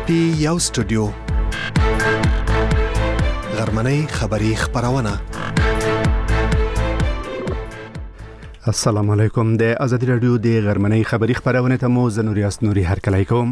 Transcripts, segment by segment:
پی یو سټوډیو غرمنۍ خبری خبرونه. السلام علیکم. د ازادي رادیو د غرمنۍ خبری خبرونه ته مو زنوریاس نوري هرکلی کوم.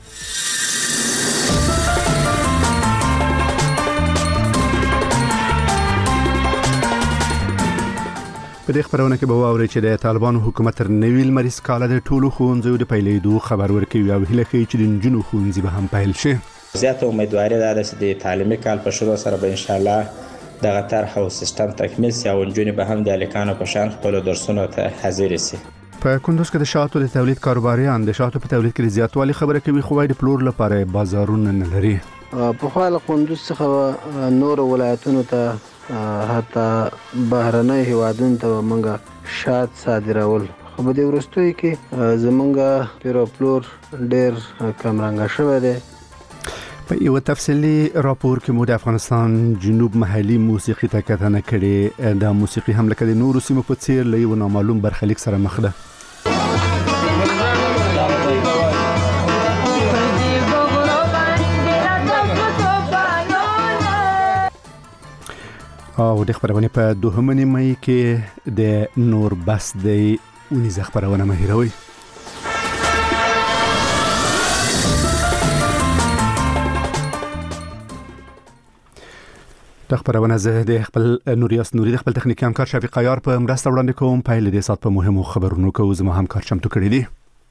په دې خبرونه کې به واورئ چې د طالبانو حکومت تر نوي لمریز کاله د ټولو ښوونځیو د پیلېدو خبر ورکوي او هیله کوي چې د نجونو ښوونځي به هم پیل شي. زیاته امیدواري ده چې د تعلیمي کال په شروع سره به ان شاء الله دغه طرح او سیستم تکمیل شي او نجونې به هم د هلکانو په شان خپل درسونو ته حاضر شي. په کندوز کې د شاتو د تولید کاروباریان د شاتو په تولید کې زیاتوالی خبره کوي، خو وايي د پلور لپاره بازارونه نه لري. په خپل کندوز څخه نور ولایتونو ته حتی بهرنۍ هیوادونو ته منګه شات صادرول، خو په دې وروستیو کې زمونږه پیروپلور ډېر کمرنګه شوی دی. په یو تفصیلي راپور کې مو د افغانستان جنوب محلي موسیقي ته کتنه کړې. دا موسیقي هم لکه د نورو سیمو په څیر له یو نامعلوم برخلیک سره مخ ده. او د خبرونه په دوهمه نیمه کې د نور بس دی ونیزه خبرونه مهیروي. د خبرونه زه د خپل نوریاس نوري د خپل تخنیکی همکار شفیق عیار په مرسته وړاندې کوم. پیل دې سات په مهمو خبرونو کوو. زما همکار چمتو کړی دی.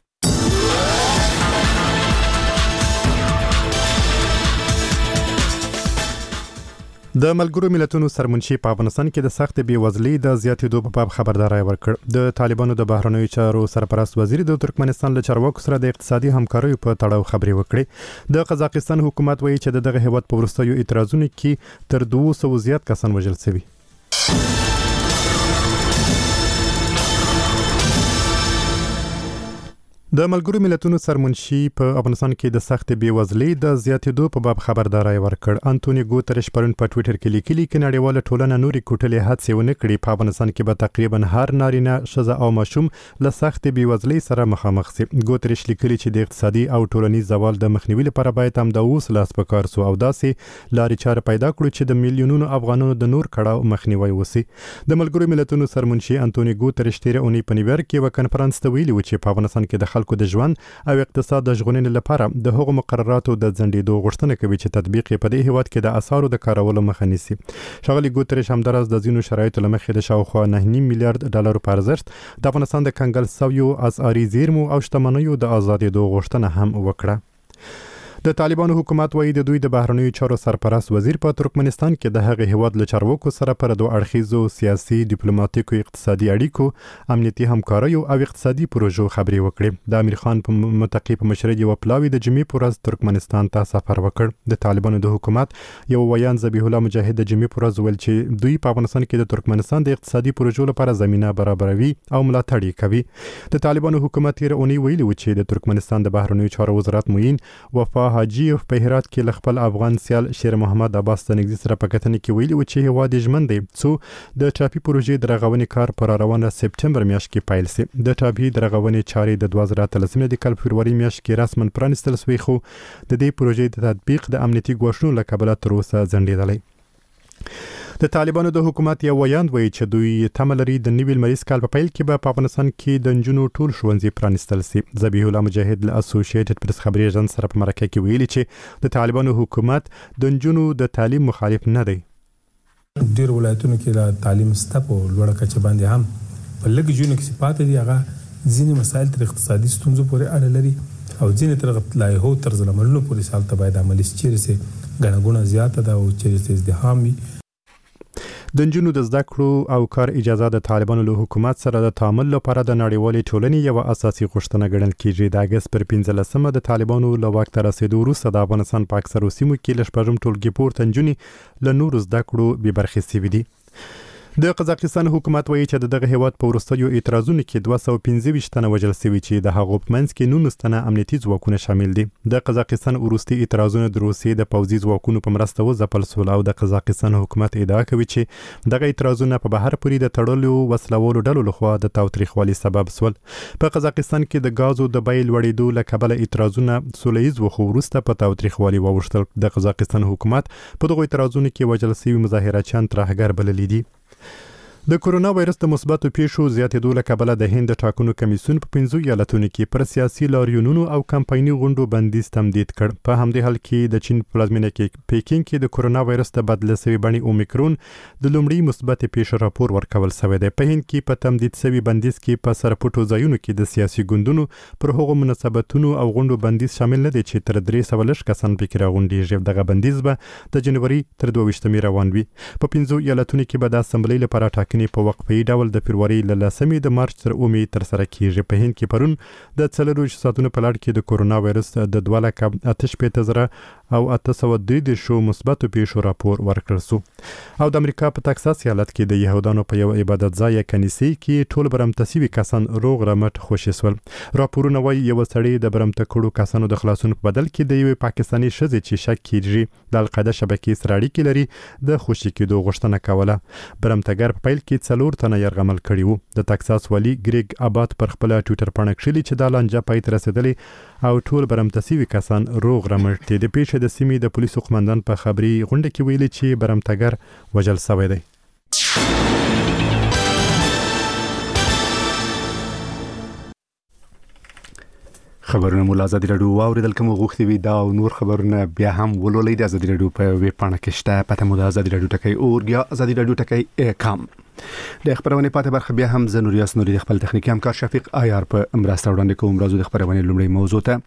د ملګرو ملتونو سرمنشي په افغانستان کې د سخت بیوزلۍ د زیاتېدو په باب خبرداري ورکړ. د طالبانو د بهرنیو چارو سرپرست وزیر د ترکمنستان له چارواکو سره د اقتصادي همکارۍ په تړاو خبرې وکړې. د قزاقستان حکومت وایي چې دغه هیواد په وروستیو اعتراضونو کې تر 200 زیات کسان وژل شوي. د ملګرو ملتونو سرمنشي په افغانستان کې د سخت بیوزلۍ د زیاتېدو په باب خبرداري ورکړ. انټونی ګوتریش پرون په ټوئیټر کې لیکلي چې نړیواله ټولنه نوري کوټلې هڅې ونه کړي په افغانستان کې به تقریبا هر نارینه ښځه او ماشوم له سخت بیوزلۍ سره مخامخ شي. ګوتریش لیکلي چې د اقتصادي او ټولنیز زوال د مخنیوي لپاره باید هم د اوس لاس په کار سو او داسې لارې چارې پیدا کړو چې د میلیونونو افغانانو د نور کړهو مخنیوي وسی. د ملګرو ملتونو سرمنشي انټونی ګوتریش تیر اونۍ په نیویارک کې یو کنفرانس ته ویلي و چې په افغانستان کې د خلکو د ژوند او اقتصاد د ژغورنې لپاره د هغو مقرراتو د ځنډېدو غوښتنه کوي چې تطبیق یې په دې هیواد کې د اسعارو د کارولو مخه نیسي. ښاغلي ګوتریش همداراز د ځینو شرایطو له مخې د شاوخوا 9.5 میلیارډ ډالرو په ارزښت د افغانستان د کنګل سویو اسعاري زیرمو او شتمنیو د آزادېدو غوښتنه هم وکړه. د طالبانو حکومت وایي د دوی د بهرنیو چارو سرپرست وزیر په ترکمنستان کې د هغې هیواد له چارواکو سره پر دوه اړخیزو سیاسي، ډیپلوماټیکو، اقتصادي اړیکو، امنیتي همکاریو او اقتصادي پروژو خبرې وکړې. د امیر خان په متقي په مشرۍ یو پلاوی د جمعې په ورځ ترکمنستان ته سفر وکړ. د طالبانو د حکومت یو ویان ذبیح الله مجاهد د جمعې په ورځ ویل چې دوی په افغانستان کې د ترکمنستان د اقتصادي پروژو لپاره زمينه برابروي او ملاتړ کوي. د طالبانو حکومت یې اونۍ ویلي و چې د ترکمنستان د بهرنیو چارو وزارت معین وفا حاجی په هرات کې له خپل افغان سیال شیر محمد عباس تنګزي سره په کتنې کې ویلي و چې هیواد ژمن دی څو د ټاپي پروژې د رغونې کار پر روانه سپټمبر میاشت کې پیل شي. د ټاپي د رغونې چارې د 2013 د کال فبرवरी میاشت کې رسماً پرانستل شوې، خو د دې پروژې د تطبیق د امنیتي ګواښونو له کبله تر اوسه ځنډېدلی. د طالبانو د حکومت یو ویاند وایي چې دوی تمه لري د نوي لمریز کال په پیل کې به په افغانستان کې د نجونو ټول ښوونځي پرانستل شي. ذبیح الله مجاهد له اسوسییټډ پریس خبري ایجنسی سره په مرکه کې ویلي چې د طالبانو حکومت د نجونو د تعلیم مخالف نه دی. ډیر ولایتونو کې د تعلیم سطح لوړه کچه باندې هم په لږ جونو کې صفات دي. هغه ځینې مسایل تر اقتصادي ستونزو پورې اړه لري او ځینې تر لایحو طرز العملونو پورې سالته باید عملي شي چې ګڼه ګوڼه زیاته ده او چې ازدحام وي. د نجونو د زده کړو او کار اجازه د طالبانو له حکومت سره د تعامل لپاره د نړیوالې ټولنې یو اساسي غوښتنه ګڼل کیږي. د اگست پر 15مه د طالبانو له واک ته رسیدو وروسته د افغانستان په اکثرو سیمو کې له شپږم ټولګي پورته نجونې له نورو زده کړو بې برخې شوي دي. د قزاقستان حکومت وایي چې دغه هیواد په وروستیو اعتراضونو کې 225 تنه وژل شوي چې د هغو په منځ کې 19 تنه امنیتي ځواکونه شامل دي. د قزاقستان وروستي اعتراضونه د روسیې د پوځي ځواکونو په مرسته وځپل شول او د قزاقستان حکومت ادعا کوي چې دغه اعتراضونه په بهر پورې د تړلو وسلوالو ډلو لخوا د تاوتریخوالي سبب شول. په قزاقستان کې د غازو د بیې لوړېدو له کبله اعتراضونه سولهییز وو، خو وروسته په تاوتریخوالي واوښتل. د قزاقستان حکومت په دغو اعتراضونو کې وژل شوي مظاهرچیان ترهګر بللي دي. د کورونا وایرس د مثبتو پیښو زیاتېدو له کبله د هند ټاکنو کمیسیون په 15 ایالتونو کې پر سیاسي لاریونونو او کمپایني غونډو بندیز تمدید کړ. په همدې حال کې د چین پلازمینه کې پیکینګ کې د کورونا وایرس د بدله شوي بڼې اومیکرون د لومړي مثبت پیښو راپور ورکول شوی دی. په هند کې په تمدید شوي بندیز کې په سرپټو ځایونو کې د سیاسي ګوندونو پر هغو مناسبتونو او غونډو بندیز شامل نه دی چې تر 300 کسان پکې راغونډېږي. دغه بندیز به د جنوري تر 22 روان وي. په 15 ایالتونو کې به د اسمبلی لپاره ټاکنې په وقفي ډول د فبرवरी له 10 د مارچ تر 9 تر سره کیږي. په هند کې پرون د 4 ساعتونو په لړ کې د کورونا وایرس د 2,880,000 او 803 مثبت پیښو راپور ورکړل شو. او د امریکا په تکساس ایالت کې د يهودانو په یو عبادت ځای کنيسي کې ټول برمته شوي کسان روغ رمټ خوشي شول. راپورونه وايي یو سړی د برمته کړو کسانو د خلاصون په بدل کې د یو پاکستاني ښځې چې شک کیږي د القاعده شبکې سره اړیکې لري د خوشي کېدو غوښتنه کوله. برمتګر په پیل کې 4 تنه يرغمل کړي وو. د تکساس والی ګریګ آباد پر خپل ټوئیټر باندې کړي چې د لانجه پای ته رسیدلې او ټول برمته شوي کسان روغ رمټ دي. د پیښې د سیمې د پولیسو قومندان په خبري غونډه کې ویلي چې برمتګر وژل شوی دی. خبرونه مو آزادي رادیو واوریدل کوم غوښتي وي دا او نور خبرونه بیا هم ولولئ د آزادي رادیو په ویب پاڼه کې شته. پته مو د آزادي رادیو ټکی اورګیا آزادي رادیو ټکی کام. د خبرونه پاتې برخه بیا هم زنوریاس نوري د خپل تخنیکی همکار شفیق آیار په مرسته وړاندې کوم. راځو د خبرونه لومړی موضوع ته.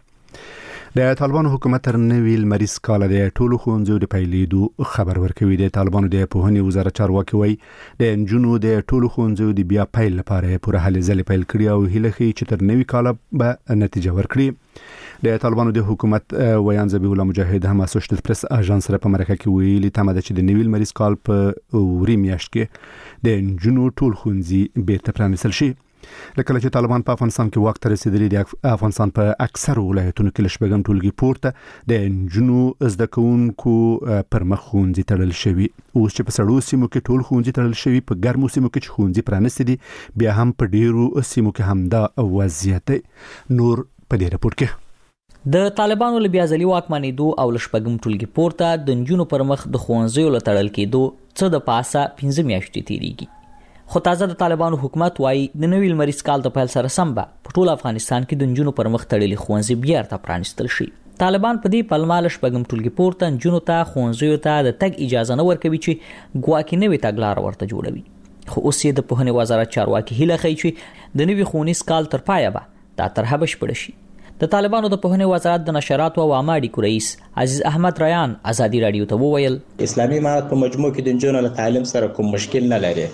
د طالبانو حکومت تر نوي لمریز کال د ټولو ښوونځیو د پیلېدو خبر ورکوي. د طالبانو د پوهنې وزارت چارواکي وایي د نجونو د ټولو ښوونځیو د بیا پیل لپاره پوره هلې ځلې پیل کړي او هیله ښیي چې تر نوي کال به نتیجه ورکړي. د طالبانو د حکومت ویان ذبیح الله مجاهد هم اسوسییټډ پریس اژانس سره په مرکه کې ویلي تمه ده چې د نوي لمریز کال په وری میاشت کې د نجونو ټول ښوونځي بیرته پرانیستل شي. لکه چې طالبان په افغانستان کې واک ته رسیدلي د افغانستان په اکثر ولایتونو کې لشبګم ټولګي پورته د نجونو زده کوونکو پر مخ ښوونځي تړل شوي. اوس چې په سړو سیمو کې ټول ښوونځي تړل شوي، په ګرمو سیمو کې چې ښوونځي پرانیستي دي بیا هم په ډیرو سیمو کې همدا وضعیت دی. نور په دې راپور کې د طالبانو له بیا ځلي واکمنېدو او لشبګم ټولګي پورته د نجونو پر مخ د ښوونځیو له تړل کېدو څه د پاسه 15 میاشتې تیریږي. خو تازه د طالبانو حکومت وایي د نوي لمریز کال د پیل سره سم به په ټول افغانستان کې د نجونو پر مخ تړلي ښوونځي بیا ورته پرانیستل شي. طالبان په دې پلمه لشبګم ټولګي پورته نجونو ته ښوونځیو ته د تګ اجازه نه ورکوي چې ګواکې نوې تګلاره ورته جوړوي. خو اوس یې د پوهنې وزارت چارواکي هیله ښیي چې د نوي ښوونیز کال تر پایه به دا طرحه بشپړه شي. د طالبانو د پوهنې وزارت د نشراتو او عامه اړیکو رئیس عزیز احمد ریان آزادي رادیو ته وویل اسلامي امارت په مجموع کې د نجونو له تعلیم سره کوم مشکل نه لري.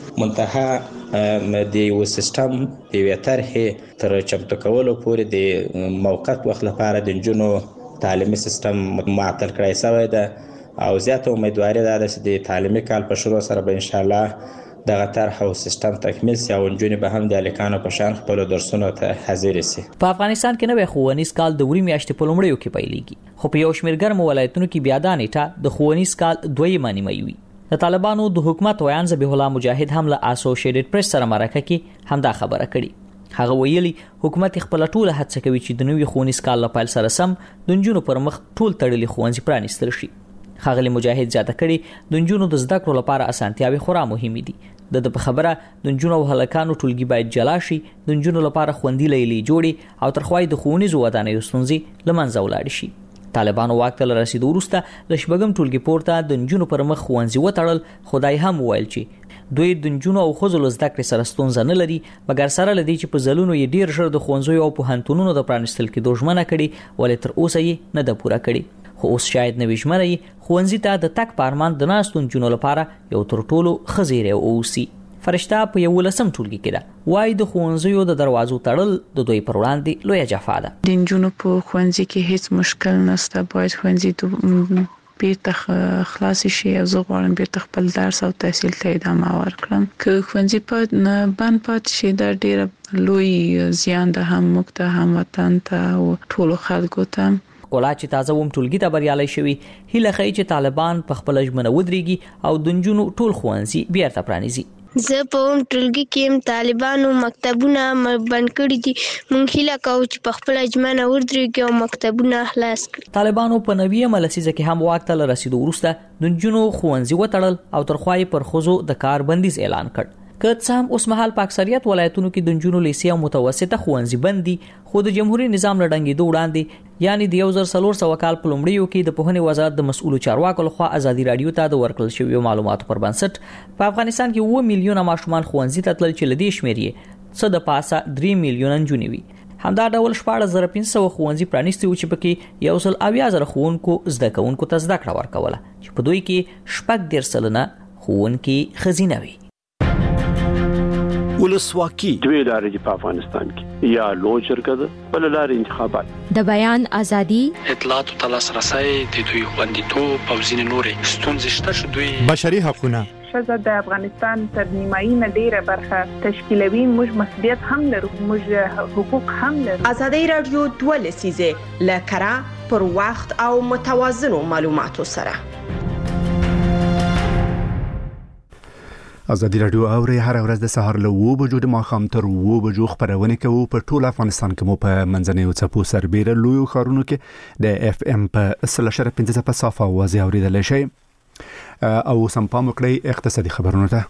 منتها د یو سیستم د یو طرحې تر چمتو کولو پورې د موقت وخت لپاره د نجونو تعلیمي سیستم معطل کړی شوی ده او زیاته امیدواري ده چې د تعلیمي کال په شروع سره به ان شاء الله دغه طرح او سیستم تکمیل شي او نجونې به هم د الکانو په شان خپل درسونو ته حاضر شي. په افغانستان کې نوې ښوونیز کال د وری میاشتې په لومړیو کې پیلېږي، خو په یو شمېر ګرمو ولایتونو کې بیا دا نیټه د ښوونیز کال دویمه نیمه وي. د طالبانو د حکومت ویان ذبیح الله مجاهد هم له اسوسییټډ پریس سره مرکه کې همدا خبره کړې. هغه ویلي حکومت خپل ټوله هڅه کوي چې د نوي ښوونیز کال له پیل سره سم د نجونو پر مخ ټول تړلي ښوونځي پرانیستل شي. ښاغلي مجاهد زیاته کړي د نجونو د زده کړو لپاره اسانتیاوې خورا مهمې دي. د په خبره د نجونو او هلکانو ټولګي باید جلا شي، د نجونو لپاره خوندي لیلې جوړي او ترخوای د ښوونیزو ودانیو ستونزې له منځه ولاړې شي. طالبانو واک ته رسیدو وروسته د شپږم ټولګي پورته د نجونو پر مخ ښوونځي وتړل. خدای هم وویل چې دوی د نجونو او ښځو له زده کړې سره ستونزه نه لري، مګر سره له دې چې په ځلونو یې ډېر ژر د ښوونځیو او پوهنتونونو د پرانیستل کېدو ژمنه کړې ولې تر اوسه یې نه ده پوره کړې. خو اوس شاید نوې ژمنه یې ښوونځي ته د تګ په ارمان د ناستو نجونو لپاره یو تر ټولو ښه زیری واوسي. فرشته په 11 ټولګي کې ده، وایي د ښوونځیو د دروازو تړل د دوی پر وړاندې لویه جفا ده. د نجونو په ښوونځي کې هیڅ مشکل نشته، باید ښوونځي بیرته خلاص شي او زه غواړم بیرته خپل درس او تحصیل ته ادامه ورکړم. که ښوونځي په بند پاتې شي دا ډېر لوی زیان ده هم موږ ته هم وطن ته او ټولو خلکو ته. کولا چې تازه ووم ټولګي ته بریالي شوي هیله ښیي چې طالبان په خپل ژمنه ودرېږي او د نجونو ټول ښوونځي بیرته پرانیزي. زه په اوم ټولګي کې طالبانو مکتبونه بند کړي دي. مونږ هیله کوو چې په خپل ژمنه ودرېږي او مکتبونه خلاص کړي. طالبانو په 90 لسیزه کې هم واک ته رسیدو وروسته د نجونو ښوونځي وتړل او تر خوای پر ښځو د کار بندیز اعلان کړ. که څه هم اوس مهال په اکثریت ولایتونو کې د نجونو لیسې او متوسطه ښوونځي بند دي خو د جمهوریت نظام له ډنګېدو وړاندې یعنی د 1400 کال په لومړیو کې د پوهنې وزارت د مسؤلو چارواکو لخوا ازادي رادیو ته د ورکړل شویو معلوماتو پر بنسټ په افغانستان کې 9 میلیونه ماشومان ښوونځي ته تلل چې له دې شمېر یې څه د پاسه 3 میلیونه نجونې وي. همدا ډول 14,500 ښوونځي پرانیستي و چې پکې 1,000 ښوونکو زده کوونکو ته زده کړه ورکوله چې په دوی کې 14% ښوونکي ښځینه وي. ولسواکي دوی لارې په افغانستان کې یا لوی جرګه ده بل لارې انتخابات د بیان ازادي اطلاعات او لاسرسي د دوی خوندیتوب او ځینې نورې ستونزې شته چې دوی بشري حقوقونه ښځه د افغانستان تر نیمایي نه ډیره برخه تشکیلوي. موږ مسؤلیت هم لرو، موږ حقوق هم لرو. ازادي رادیو 2 لسیزه لکره پر وخت او متوازنو معلوماتو سره. ازادي رادیو اوري هر ورځ د سهار له 2 بجو د ماښام تر 2 بجو خبرونه کوي په ټول افغانستان کې مو په منځنیو څپو سربېره لوی خارونو کې د اف ام په 3.15 په صافه وازي اوریدل شي او سم پام وکړئ اقتصادي خبرونه ته.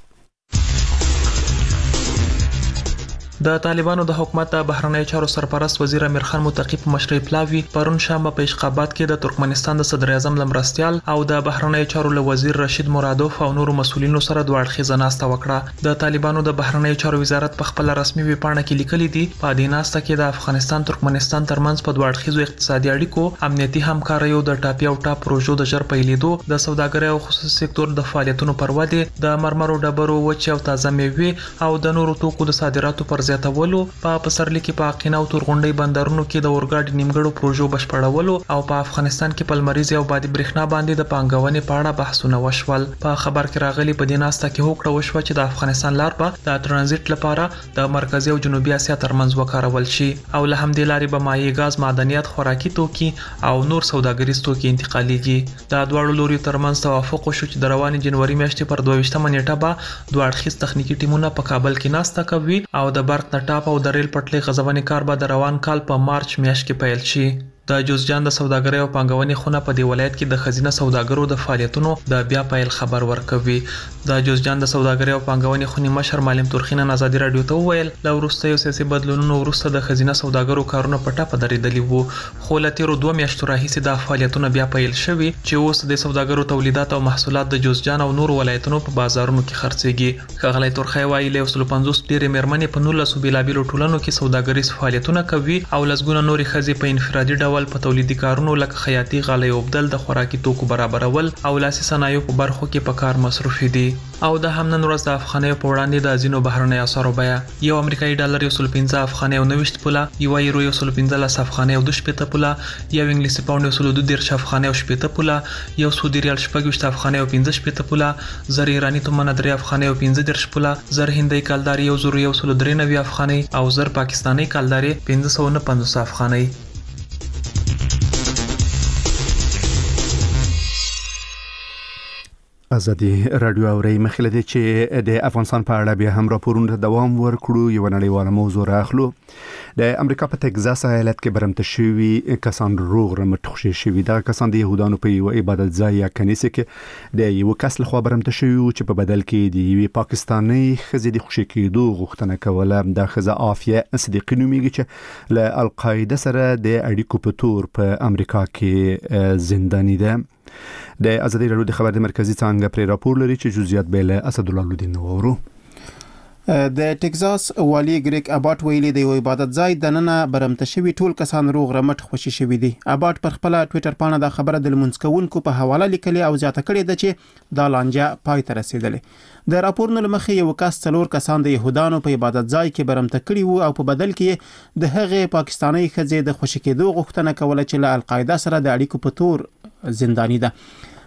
د طالبانو د حکومت د بهرنیو چارو سرپرست وزیر امیر خان متقی په مشرۍ پلاوی پرون شنبه په اشخابات کې د ترکمنستان د صدر اعظم لمرستيال او د بهرنیو چارو له وزیر رشید مرادوف او نورو مسولینو سره دوه اړخیزه ناسته وکړه. د طالبانو د بهرنیو چارو وزارت په خپل رسمي ویبپاڼه کې لیکلي دي په دې ناسته کې د افغانستان ترکمنستان ترمنځ په دوه اړخیزو اقتصادي اړیکو، امنیتي همکاریو، د ټاپي او ټاپ پروژو د ژر پیلېدو، د سوداګرۍ او خصوصي سکتور د فعالیتونو پر ودې، د مرمرو ډبرو وچ او تازه میوې او د نورو توکو د صادراتو پر زیاتولو، په پسرلي کې په اقینه او تورغونډۍ بندرونو کې د اورګاډي نیمګړو پروژو بشپړولو او په افغانستان کې په لمریزې او بادي برېښنا باندې د پانګونې په اړه بحثونه وشول. په خبر کې راغلي په دې ناسته کې هوکړه وشوه چې د افغانستان لار په د ترانزیت لپاره د مرکزي او جنوبي اسیا ترمنځ وکارول شي او له همدې لارې به مایع ګاز، معدنیات، خوراکي توکي او نور سوداګریز توکي انتقالیږي. د دواړو لوري ترمنځ توافق وشو چې د روانې جنوري میاشتې پر 22 نیټه به دوه اړخیز تخنیکی ټیمونه په کابل کې ناسته کوي او د برق نټاپ او د ریل پټلۍ غځونې کار به د روان کال په مارچ میاشت کې پیل شي. د جوزجان د سوداګرۍ او پانګونې خونه په دې ولایت کې د خزینه سوداګرو د فعالیتونو د بیا پیل خبر ورکوي. د جوزجان د سوداګرۍ او پانګونې خونې مشر معلم تورخینن ازادي رادیو ته وویل له وروستیو سیاسي بدلونونو وروسته د خزینه سوداګرو کارونه په ټاپه درېدلي وو، خو له تیرو 2 میاشتو راهیسې د فعالیتونو بیا پیل شوي چې اوس د سوداګرو تولیدات او محصولات د جوزجان او نور ولایتونو په بازارونو کې خرڅېږي. ښاغلی تورخی وایي له 150 ډېرې مېرمنې په 19 بېلابېلو ټولنو کې سوداګریز فعالیتونه کوي او لسګونه نورې ښځې په انفرادي ډول په تولیدي کارونو لکه خیاطي، غالۍ اوبدل، د خوراکي توکو برابرول او لاسي صنایعو په برخو کې په کار مصروفي دي. او د هم نن ورځ د افغانیو په وړاندې د ځینو بهرنیو اسعارو بیه یو امریکایي ډالر 115 افغانۍ او 90 پوله، یو یورو 115 افغانۍ او 2 پوله، یو انګلیسي پاوند 112 افغانۍ او 7 پوله، یو سعودي ریال 26 افغانۍ او 15 پوله، زر ایرانی تومن 3 افغانۍ او 15 پوله، زر هندۍ کلداري 1,193 افغانۍ او زر پاکستاني کلداري 550 افغانۍ. ازادي رادیو اوري مخله دي چې د افغانستان په اړه بیا هم راپورونه دوام ورکړو. یو نړیواله موضوع راخلو. د امریکا په ټکزاس ایالت کې برمته شوي کسان روغ رمټ خوشي شوي. دا کسان د يهودانو په یو عبادت ځای یا کنيسه کې د یو کس لخوا برمته شوي چې په بدل کې د یو پاکستاني خزې د خوشي کېدو غوښتنه کوله. د خزه عافیه صدیقی نوميږي چې له القاعده سره د اړیکو په تور په امریکا کې زنداني ده. د ازادي رادیو د خبر د مرکزی څنګه پر راپور لري چې جزئیات به له اسد الله لودین وورو. د ټکزاس والی ګریک اباټ ویلي د یو عبادت ځای د ننه برمته شوی ټول کسان روغ رمټ خوشي شوی دي. اباټ پر خپل ټوئیټر باندې دا خبره د لمونځکونکو په حواله لیکلي او زیاته کړې ده چې دا لانجه پای ته رسیدلې. د راپورونو لمخې یو کس 4 کسان د يهودانو په عبادت ځای کې برمته کړي وو او په بدل کې د هغه پاکستاني خزې د خوشي کېدو غوښتنه کوله چې له القاعده سره د اړیکو په تور زنداني ده.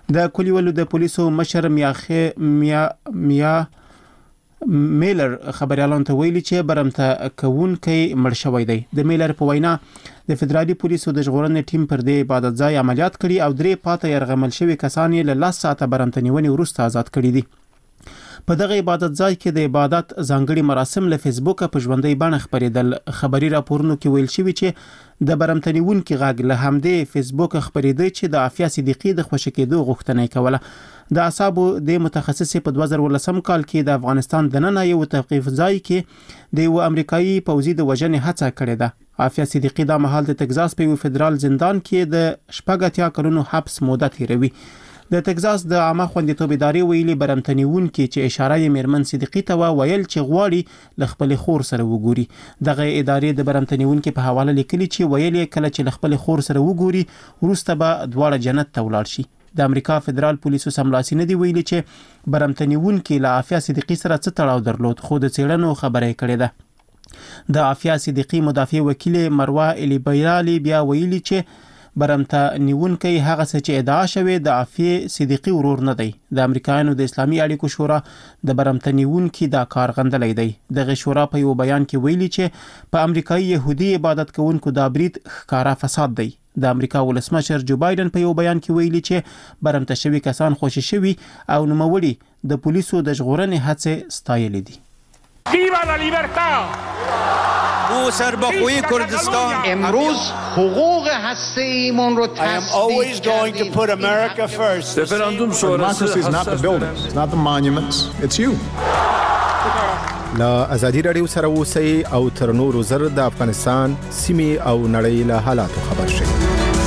د کلیولو د پولیسو مشر میا میلر خبريالانو ته ویلي چې برمته کوونکی مړ شوی دی. د میلر په وینا د فدرالي پولیسو د ژغورنې ټیم پر دې عبادت ځای عملیات کړي او 3 پاته يرغمل شوی کسان یې له 10 ساعته برمته نیونې وروسته آزاد کړي دي. په دغه عبادت ځای کې د عبادت ځانګړي مراسم له فیسبوک په ژوندۍ بڼه خبرېدل. خبري راپورونو کې ویل شوی چې د برمتنیونکو غږ له همدې فیسبوک خبرېده چې د عافیه صدیقی د خوشی کېدو غوښتنه کوله. د اعصابو د متخصص په 2018 کال کې د افغانستان د نن یو توقیف ځای کې د یو امریکایي پوځي د وژنې هڅه کړې ده. عافیه صدیقی د مهال د تگزاس په یو فدرال زندان کې د 80 کلونو حبس موده تیروي. د تگزاس د عامه خوندیتوب ادارې ویلي برمتنیونکو چې اشاره یې میرمن صدیقی ته ویل چې غواړي ل خپل خور سره وګوري. دغه ادارې د برمتنیونکو په حواله لیکلي چې ویل کله چې ل خپل خور سره وګوري وروسته به دواړه جنت ته ولاړ شي. د امریکا فدرال پولیسو سملاسي نه دی ویلي چې برمتنیونکو له عافیه صدیقی سره څه تړاو درلود، خو د څېړنو خبره کړې ده. د عافیه صدیقی مدافع وکیل مروه الیبیرالی بیا ویلي چې برمته نیونکی هغه څه چې ادعا شوی د عافیه صدیقی ورور نه دی. د امریکایانو د اسلامي اړیکو شورا د برمته نیونکو دا کار غندلې دی. دغه شورا په یو بیان کې ویلي چې په امریکایي يهودي عبادت کوونکو دا برید ښکارا فساد دی. د امریکا ولسمشر جو بایدن په یو بیان کې ویلي چې برمته شوی کسان خوشی شوی او نوموړي د پولیسو د ژغورنې هڅې ستایلې دي. ویوا لا لیبرتا! او سربخوی کردستان امروز حقوق هسته‌ایمون رو تصدیق کردیم. رفراندوم شورای is not the buildings, it's not the monuments, it's you. لا ازادي رادیو سره اوسئ او تر نورو زر د افغانستان سیمې او نړۍ له حالاتو خبر شئ.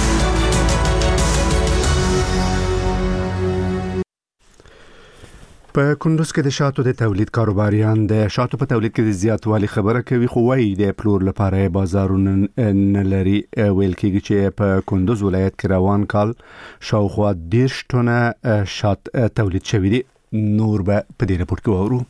په کندوز کې د شاتو د تولید کاروباریان د شاتو په تولید کې د زیاتوالي خبره کوي، خو وايي د پلور لپاره بازارونه نه لري. ویل کېږي چې په کندوز ولایت کې روان کال شاوخوا 10 ټنه شات تولید شوی دي. نور به په دې راپور کې وورو.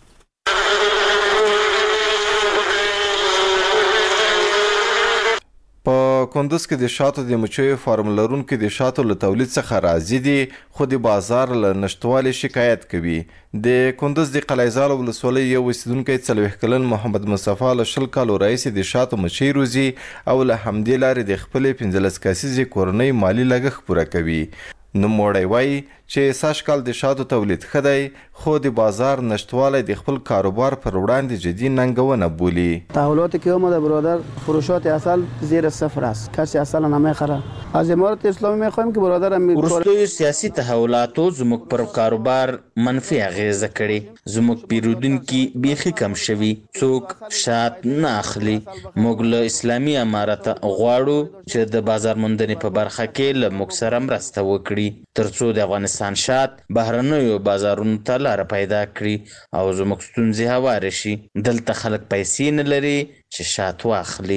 په کندوز کې د شاتو د مچیو فارم لرونکو د شاتو له تولید څخه راضي دي، خو د بازار له نشټوالي شکایت کوي. د کندوز د قلعه‌زال ولسوالۍ یو اوسیدونکی 40 کلن محمد مصطفی له 20 کالو راهیسې د شاتو مچۍ روزي او له همدې لارې د خپلې 15 کسیزې کورنۍ مالی لګښت پوره کوي. نوموړی وایي چې سږ کال د شاتو تولید ښه دی، خو د بازار نشتوالی د خپل کاروبار پر وړاندې جدی ننگونه بولي. تحولات که اومده برادر، فروشات اصل زیر صفر است. کسی اصلا نمیخره. از امارات اسلامی میخوایم که برادرم ورستوی سیاسی تحولاتو زموږ پر کاروبار منفي اغیزه کړي. زموږ پیرودونکي بیخي کم شوي، څوک شات نه اخلي. موږ له اسلامي امارت غواړو چې د بازار موندنې په برخه کې له موږ سره مرسته وکړي، ترڅو د افغانستان شات بهرنیو بازارونو ته لاره پیدا کړي او زموږ ستونزې هوارې شي. دلته خلک پیسې نه لري چې شات واخلي.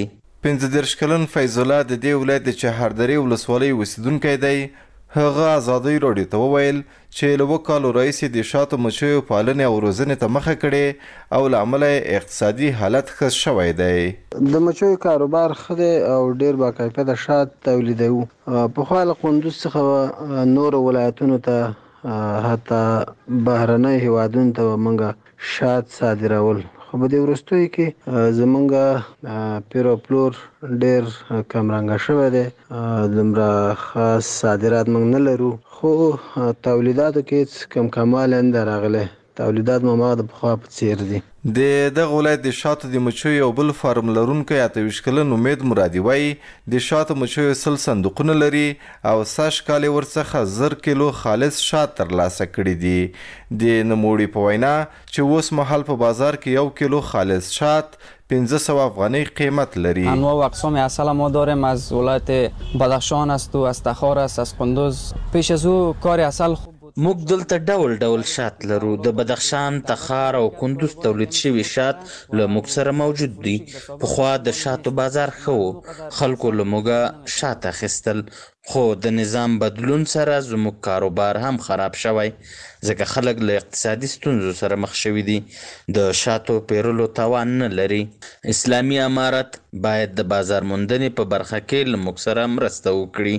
15 کلن فیض الله د دې ولایت د چهاردری ولسوالۍ اوسیدونکی دی. هغه ازادۍ راډیو ته وویل چې له 2 کالو راهیسې د شاتو مچیو پالنې او روزنې ته مخه کړې او له امله اقتصادي حالت ښه شوی دی. د مچیو کاروبار ښه دی او ډېر باکیفیته شات تولیدوو. پخوا له کندوز څخه نورو ولایتونو ته حتی بهرنۍ هیوادونو ته موږ شات صادرول، خو په دې وروستیو کې زموږ پیروپلور ډېر کمرنګه شوی دی. دومره خاص صادرات موږ نه لرو، خو تولیداتو کې هیڅ کموالی نه دی راغلی. تولیدات مو د پخوا په څیر دي. د دغه ولایت د شاتو د مچیو یو بل فارم لرونکی 28 کلن امید مرادي وایي د شاتو مچیو 100 صندوقونه لري او سږ کال ورڅخه 1000 کیلو خالص شات ترلاسه کړي دي. د نوموړي په وینا چې اوس مهال په بازار کې 1 کیلو خالص شات 500 افغانی قیمت لري. انواع و اقسام اصل ما داریم، از ولایت بدخشان است و از تخار است، از کندوز. پیش از او کار اصل خوب موږ دلته ډول ډول شات لرو. د بدخشان، تخار او کندوز تولید شوي شات له موږ سره موجود دي. پخوا د شاتو بازار ښه و، خلکو له موږه شات اخیستل، خو د نظام بدلون سره زموږ کاروبار هم خراب شوی، ځکه خلک له اقتصادي ستونزو سره مخ شوي دي. د شاتو پیرلو توان نه لري. اسلامي امارت باید د بازار موندنې په برخه کې له موږ سره مرسته وکړي.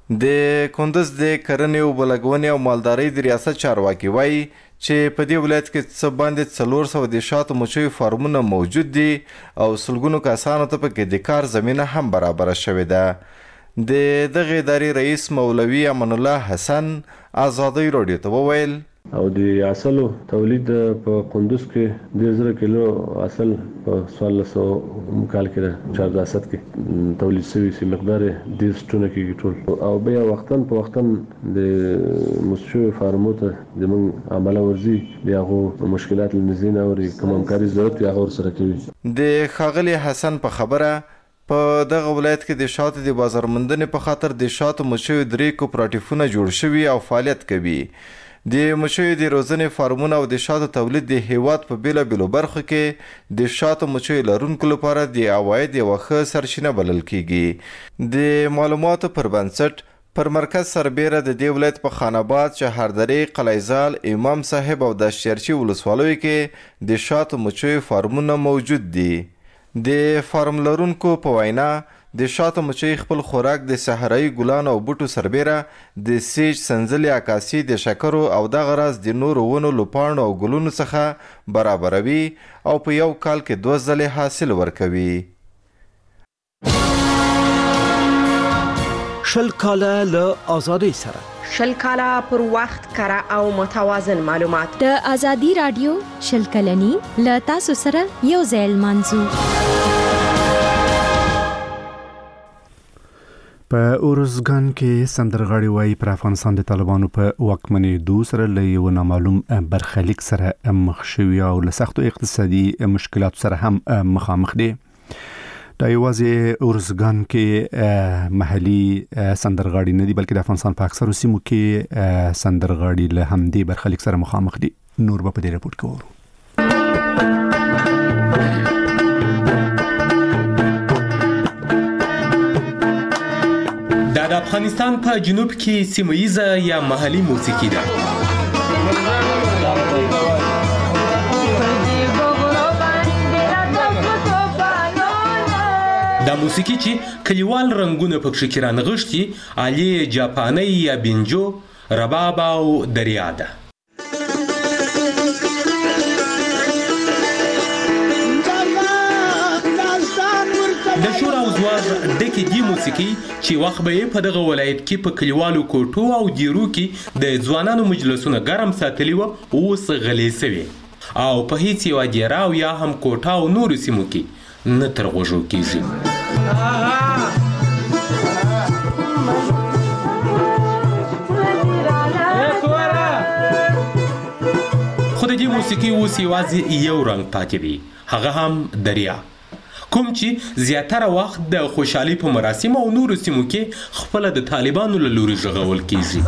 د کندز د کرنې او بلګونې او مالدارۍ د ریاست چارواکي وایي چې په دې ولایت کې څه باندې 400 د شاتو مچیو فارمونه موجود دي او سلګونو کسانو ته پکې د کار زمینه هم برابره شوې ده. د دغه ادارې رئیس مولوي امان الله حسن آزادۍ رادیو ته وویل او د اصلو تولید په قندوز کې 1000 کیلو اصل په 1400 کال کې 14 کې تولید شوی سي مقدار 10 ټنه کې ټول او بیا وختن د مسشو فارمو ته د من عمله ورزي دغه مشکلات لنزین او کومکاري ضرورت یا غور سره کوي. د خاغلی حسن په خبره په دغه ولایت کې د شاتو د بازار موندنې په خاطر د شاتو مچیو 3 کوپراتیفونه جوړ شوي او فعالیت کوي. د مچیو د روزنې فارمونه او د شاتو تولید د هیواد په بیلابیلو برخو کې د شاتو مچیو لرونکو لپاره د عواید یوه ښه سرچینه بلل کیږي. د معلوماتو پر بنسټ پر مرکز سربیره د دې ولایت په خان آباد، شهردرې، قلعهزال، امام صاحب او د شیرچی ولسوالیو کې د شاتو مچیو فارمونه موجود دي. د فارم لرونکو په وینا د شاتو مچۍ خپل خوراک د صحرایي ګلانو او بوټو سربیره د سیج، سنځلې، عکاسي، د شکرو او دغه راز د نورو ونو له پاڼو او ګلونو څخه برابروي او په یو کال کې 2 ځلې حاصل ورکوي. 20 کاله له ازادۍ سره 20 کاله پر وخت کره او متوازن معلومات د ازادي رادیو 20 کلنی له تاسو سره یو ځای منځو. په اورزګان کې سندرغاړي وایي پر افغانستان د طالبانو په واکمنېدو سره له یو نامعلوم برخلیک سره مخ شوي او له سختو اقتصادي مشکلاتو سره هم مخامخ دي. دا یوازې اورزګان کې محلي سندرغاړي نه دي بلکې د افغانستان په اکثرو سیمو کې سندرغاړي له همدې برخلیک سره مخامخ دي. نور به په دې رپورټ کې وورو. د افغانستان په جنوب کې سیمه‌یزه یا محلي موسیقي ده. دا موسیقي چې کلیوال رنگونه پکې کې رانغښتي علي جاپاني یا بینجو، رباب او دریا ده. د شور او زواج ډکې دی موسیقي چې وخت به په دغه ولایت کې په کلیوالو کوټو او دیرو کې د ځوانانو مجلسونه ګرم ساتلی و اوس غلې سوي او په هیڅ یو دیره او یا هم کوټه او نورو سیمو کې نه تر غوږو کیږي. خو د دې موسیقي اوس یوازې یو رنګ پاتې دی، هغه هم دریا، کوم چې زیاتره وخت د خوشحالي په مراسم او نورو سیمو کې خپل د طالبانو له لوري ژغول کیږي.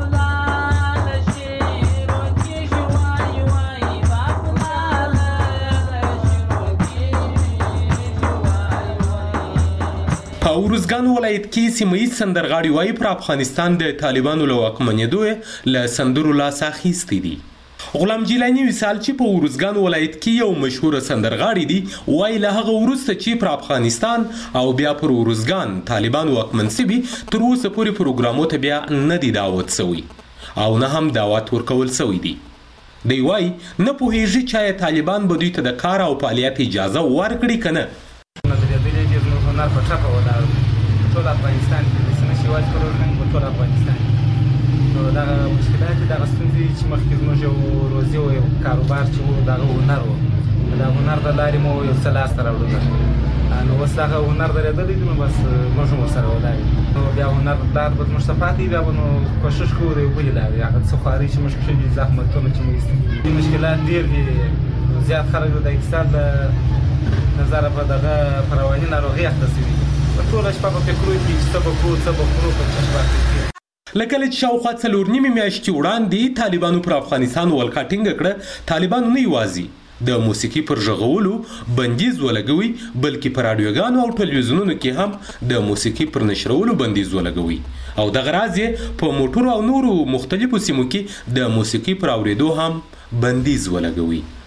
په اورزګان ولایت کې سیمه‌یز سندرغاړي وایي پر افغانستان د طالبانو له واکمنېدو له سندرو لاس اخیستی دي. غلام جیلانی مثال چې په اورزګان ولایت کې یو مشهور سندرغاړي دي وایي له هغه وروسته چې پر افغانستان او بیا پر اورزګان طالبان واکمن سوي تر اوسه پورې پروګرامو ته بیا نه دی دعوت سوی او نه هم دعوت ورکول سوی دی. دی وایي نه پوهېږي چې طالبان به دوی ته د کار او فعالیت اجازه ورکړي که نه. هنر په ټپه ولاړ ټول افغانستان کې د سیمه پروګرام په ټول افغانستان نو دا مشکلات دغه ستونزې چې مخکې زموږ یو روزي او یو کاروبار چې و دغه هنر و د هنر د لارې مو یو څه لاسته راوړل نو اوس دغه هنر درېدلی دی نو بس موږ هم ورسره ولاړ نو بیا هنر لار به زموږ ته پاتې بیا به نو کوشش کوو د یو بلې لارې هغه څه خوارۍ چې موږ کښې دي زحمتونه چې موږ ایستلي دي مشکلات ډېر دي زیات خلک د اقتصاد له نظره په دغه په رواني ناروغۍ اخته شوي په ټوله شپه په فکرو کې چې څه به کوو څه به خورو په چشمات کې. لکه چې شاوخوا 4 نیمې میاشتې وړاندې طالبانو پر افغانستان ولکه ټینګه کړه، طالبانو نه یوازې د موسیقي پر ژغولو بندیز ولګوي بلکې په راډیوګانو او ټلویزیونونو کې هم د موسیقي پر نشرولو بندیز ولګوي او دغه راز یې په موټرو او نورو مختلفو سیمو کې د موسیقي پر اورېدو هم بندیز ولګوي.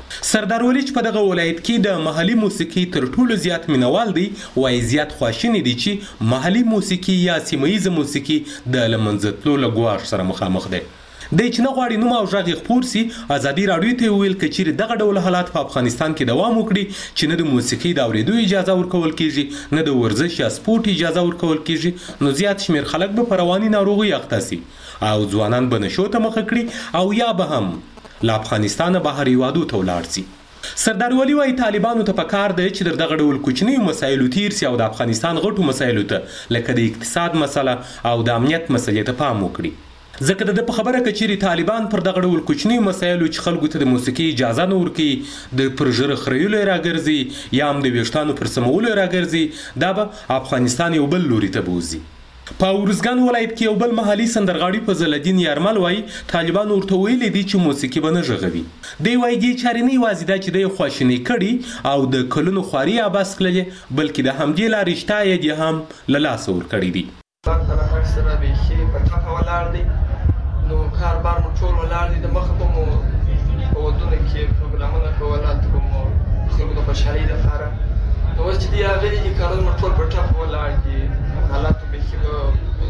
سردار ولی چې په دغه ولایت کې د محلي موسیقي تر ټولو زیات مینوال دی وایي زیات خواشینی دي چې محلي موسیقي یا سیمه موسیقي د لمنځه تلو له ګواښ سره مخامخ دی. دی چې نه غواړي نوم او غږ یې خپور سي. ازادي راډیو ته ویل که چیرې دغه ډول حالات په افغانستان کې دوام وکړي چې نه د موسیقي د اورېدو اجازه ورکول کیږي نه د ورزش یا سپورت اجازه ورکول کیږي نو زیات شمیر خلک به په رواني ناروغي اخته سي او ځوانان به نشو ته مخه کړي او یا به هم له افغانستانه بهر هیوادو ته ولاړ سي. سردار ولی وایي طالبانو ته پکار دی چې در دغه ډول کوچنیو مسایلو تیر سي او د افغانستان غټو مسایلو ته لکه د اقتصاد مسله او د امنیت مسلې ته پام وکړي. ځکه د په خبره کې چیرې طالبان پر دغه ډول کوچنیو مسایلو چې خلکو ته د موسیقي اجازه نه ورکوي د پر ژره خریولو یې راګرځي یا هم د ویښتانو پر سمولو یې راګرځي دا به افغانستان یو بل لوري ته بوځي. په ارزګان ولایت کې یو بل محلي سندرغاړي فضل الدین یارمل وایي طالبان ورته ویلي دي چې موسیقي به نه غږوي. دی وایي دې چارې نه یوازې دا چې دی خواشیني کړي او د کلونو خواري عباس کړلې بلکې د همدې لارې شته یې دې هم له لاسه ورکړي دي. سره بیخي په ټپه ولاړ دی نو کاروبار مو ټول ولاړ دی د مخه به مو په ودونو کې پروګرامونه کول هلته به مو خلکو د خوشحالۍ دپاره نو اوس چې دی راغلي دي کارونه مو ټول په ټپه ولاړ دي حالاتو بیخي به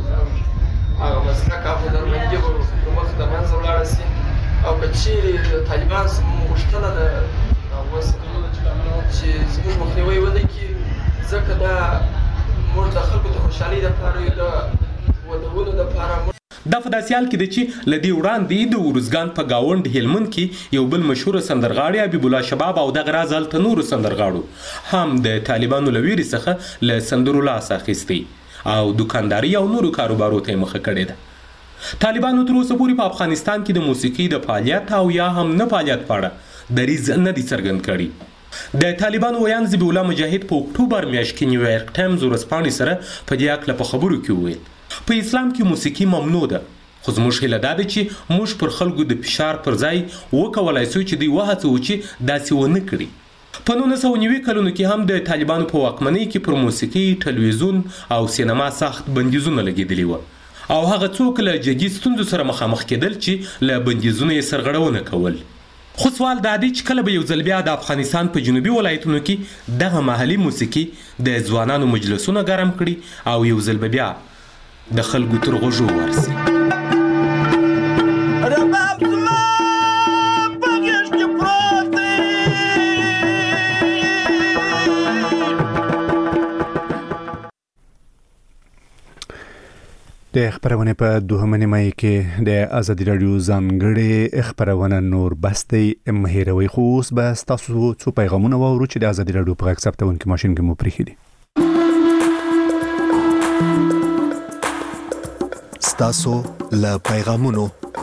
هغه مسلک او هنرمندي به د مخ د منځه ولاړه سي او که چیرې د طالبان څخه غوښتنه ده اوس چې زموږ مخنیوی ونه کړي ځکه دا موږ د خلکو د خوشحالۍ دپاره یو د ودونو دپاره دا په داسې حال کې دی چې له دې وړاندې د ارزګان په ګاونډ هلمند کې یو بل مشهور سندرغاړی حبیب الله شباب او دغه راز هلته نورو سندرغاړو هم د طالبانو له ویرې څخه له سندرو لاس اخیستی او دکانداري او نورو کاروبارو ته مخه کړې ده. طالبانو تر اوسه پورې په افغانستان کې د موسیقي د فعالیت او یا هم نه فعالیت په اړه دریځ نه دی څرګند کړی. د طالبانو ویان ذبیح الله مجاهد په اکتوبر میاشت کې نیویارک ټایمز ورځپاڼې سره په دې هکله په خبرو کې وویل په اسلام کې موسیقي ممنوع ده خو زموږ هیله دا ده چې موږ پر خلکو د فشار پر ځای وکولای سو چې دوی وهڅوو چې داسې ونه کړي. په 1990 کلونو کې هم د طالبانو په واکمنۍ کې پر موسیقي ټلویزیون او سینما سخت بندیزونه لګېدلي وو او هغه څوک له جدي ستونزو سره مخامخ کېدل چې له بندیزونو یې سرغړونه کول. خو سوال دا دی چې کله به یو ځل بیا د افغانستان په جنوبي ولایتونو کې دغه محلي موسیقي د ځوانانو مجلسونه ګرم کړي او یو ځل به بیا د خلکو تر غوږو ورسي. د خبرونه په دوهمه نیمه کې د ازادي راډیو ځانګړي خبرونه نور بستي مهیروي خو اوس به تاسو څو پیغامونه وورو چې د ازادي راډیو په اکسپټونکو ماشين کې مو پریخي دي. تاسو له پیغامونو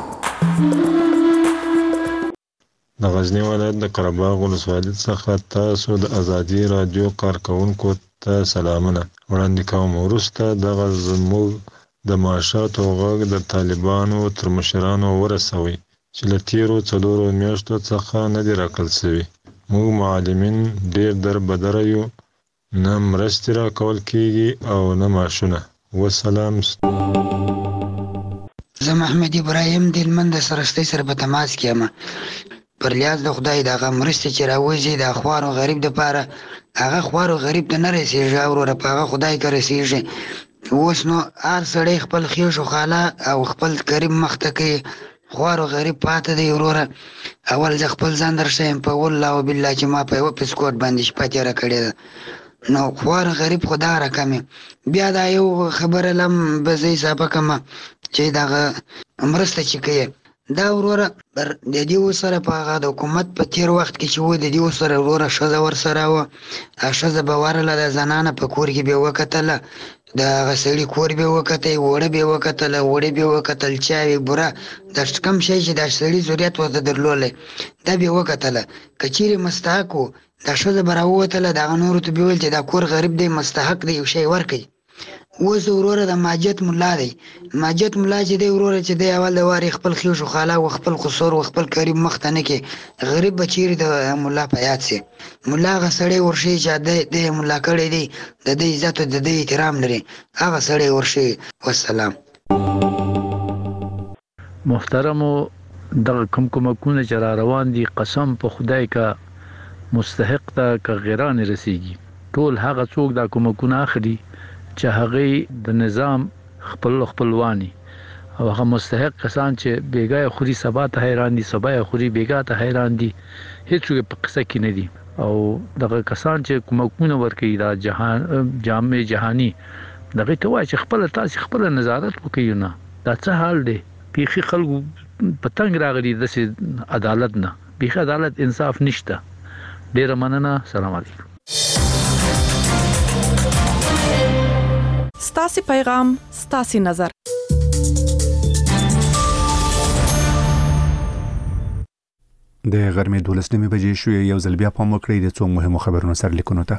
د غزنی ولایت د قرهباغ ولسوالۍ څخه تاسو د ازادي راډیو کارکونکو ته سلامونه وړاندې کوم. وروسته دغه زموږ د معاشاتو غږ د طالبانو تر مشرانو ورسوي چې له تیرو 4 میاشتو څخه نه دي راکړل شوي. موږ معلمین ډیر دربدره یو، نه مرستې راکول کیږي او نه معاشونه. وسلام. زه محمد ابراهیم د هلمند د سرستۍ سره په تماس کې یم. پر لیاز د خدای دغه مرستې چې راوځي د خوار او غریب دپاره هغه خوار او غریب ته نه رسېږي وروره په هغه خدای که رسېږي. اوس نو هر سړی خپل خیش و خاله او خپل قریب مخته کوي خوار او غریب پاته دی وروره. اول زه خپل ځان درښیم په والله او بالله چې ما په یوه پسکوټ باندې شپه تېره کړې ده نو خوار غریب خو دغه رقم بیا دا یو خبره لم به زه حسابه کړم چې دغه مرسته چې کوي دا وروره د دې سره په هغه د حکومت په تیر وخت کې چې و د دې سره وروره ښځه ورسره وه ښځه به ورله د زنانه په کور کې به وکتله د هغه سړي کور به وکتی وړه به وکتله وړې به وکتل چاوې بوره دا کم شی چې دا سړي ضرورت ورته درلولی دا به وکتله که چیرې مستحق و دا ښځه به راووتله د هغه نورو ته به ویل چې دا کور غریب دی مستحق دی یو شی ورکوي. اوس وروره د ماجت ملا دی ماجت ملا چې دی وروره چې دی اول د وارې خپل خیش و خاله و خپل قصور و خپل قریب مخته نه کې غریب به چیرې د ملا په یاد سي. ملا هغه سړی ورشي چې دی ملا کړی دی د دې عزت او د دې احترام لري هغه سړی ورشي. والسلام. محترمو دغه کومکونه چې را روان دي قسم په خدای کا مستحق ته که غیران رسیږي ټول هغه څوک دا کومکونه اخلي چې هغه د نظام خپلوانی او هغه مستحق کسان چې بیګای خوري سبا ته حیران دي سبا خوري بیګا ته حیران دي هیڅ په قصه کې نه دي او دغه کسان چې کومکونه ورکوي دا جامع جهانی دغه ته وایي چې خپل تاسو خپل نظارت وکړئ نه دا څه حال دی پیخي خلکو پتنګ راغلي د عدالت نه پیخي عدالت انصاف نشته ډیر مننه سلام علیکم ستاسو پیغام ستاسو نظر د غرمې 12 بجې شوې یو ځل بیا پام وکړئ د څو مهمو خبرونو سرلیکونو ته.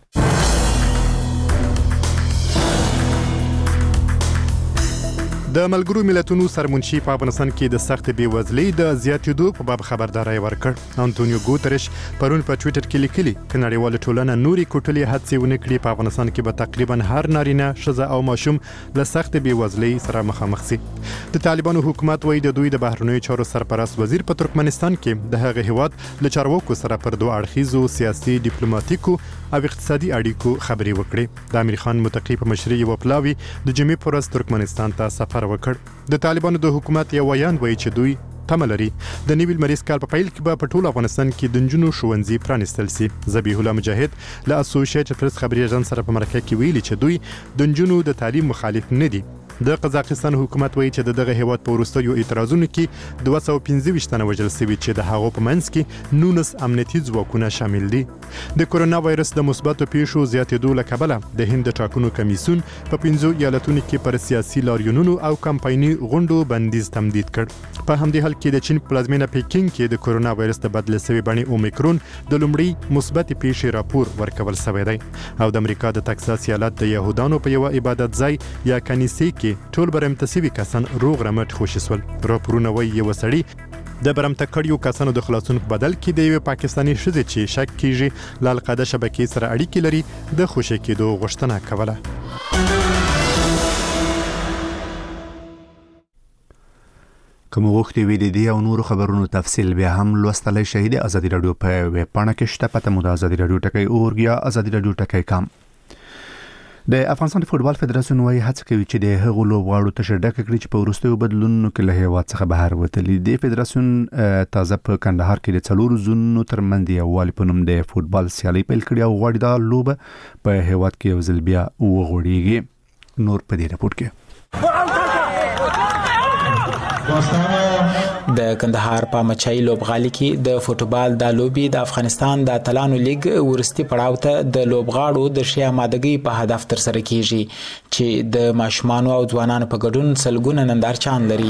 د ملګرو ملتونو سرمنشي په افغانستان کې د سخت بیوزلۍ د زیاتېدو په باب خبرداري ورکړ. انټونیو ګوتریش پرون په ټوئیټر کې لیکلي چې نړیواله ټولنه نوري کوټلې هڅې ونه کړي په افغانستان کې به تقریبا هر نارینه ښځه او ماشوم له سخت بیوزلۍ سره مخامخ شي. د طالبانو حکومت وایي د دوی د بهرنیو چارو سرپرست وزیر په ترکمنستان کې د هغه هیواد له چارواکو سره پر دوه اړخیزو سیاسي ډیپلوماټیکو او اقتصادي اړیکو خبرې وکړې. د امیر خان متقی په مشرۍ یو پلاوی د جمعې پر ورځ ترکمنستان ته سفر وکړ. د طالبانو د حکومت یو ویان وایي چې دوی تمه لري د نوي لمریز کال په پیل کې به په ټول افغانستان کې د نجونو ښوونځي پرانیستل شي. ذبیح الله مجاهد له اسوسییټډ پریس خبري اژانس سره په مرکه کې ویلي چې دوی د نجونو د تعلیم مخالف نه دي. د قزاقستان حکومت وایي چې دغه هیواد په وروستیو اعتراضونو کې 215 تنه وژل شوي چې د هغو په منځ کې 19 امنیتي ځواکونه شامل دي. د کورونا وایرس د مثبتو پیښو زیاتېدو له کبله د هند د ټاکنو کمیسیون په 15 ایالتونو کې پر سیاسي لاریونونو او کمپایني غونډو بندیز تمدید کړ. په همدې حال کې د چین پلازمینه پیکینګ کې د کورونا وایرس د بدل شوی بڼې اومیکرون د لومړي مثبت پیښې راپور ورکول شوی دی. او د امریکا د تکساس ایالت د يهودانو په یو عبادت ځای یا کنیسې ټول برمته سوي کسان روغ رمټ خوشي سول. راپورونه وایي یو سړی د برمته کړیو کسانو د خلاصون په بدل کې د یو پاکستاني ښځې چې شک کیږي ل القاعده شبکې سره اړیکې لري د خوشي کېدو غوښتنه کوله. کوم وخت وی دي او نور خبرونو تفصیل بیا هم لوستلای شئ د ازادي رادیو په ویب پاڼه کې شته پته مو د ازادي رادیو ټکی اورګیا ازادي رادیو ټکی کام. د افغانستان فوتبال فدراسیون وايي هڅه کوي چې د هغو لوبغاړو تشدد کړي چې په وروستیو بدلونونو کې له هیواد څخه بهر وتلي. د فدراسیون تازه په کندهار کې د څلورو زونونو ترمنځ یووالي په نوم د فوتبال سیالي پیل کړې او غواړي دا لوبه په هیواد کې یو ځل بیا وغوړیږي. نور په دې راپور کې د کندهار په مچای لوبغالي کې د فوتبال د لوبي د افغانستان د اتلانو لیګ ورستي پړاو ته د لوبغاړو د شیا مادګي په هدف تر سره کیږي چې د ماشومان او ځوانانو په ګډون سلګونه نندارچان لري.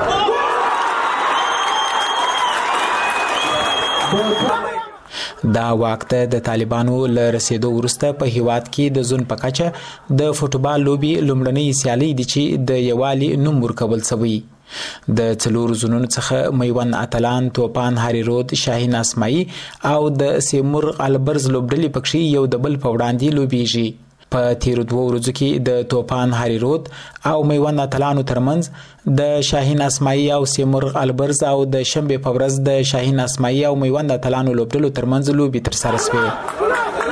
دا وخت د طالبانو له رسیدو وروسته په هیواد کې د زون په کچه د فوتبال لوبي لومړنۍ سیالي دي چې د یوالي نوم ورکول شوی. د څلورو زونونو څخه میوند اتلان، توپان هاري رود، شاهین اسماعي او د سیمور البرز لوبډلې پکې یو د بل په وړاندې لوبيږي. په تیرو دوه ورځو کې د توپان هاري رود او میوند اتلانو ترمنځ د شاهین اسماعي او سیمور البرز او د شنبه په ورځ د شاهین اسماعي او میوند اتلانو لوبډلو ترمنځ لوبي تر سره شوه.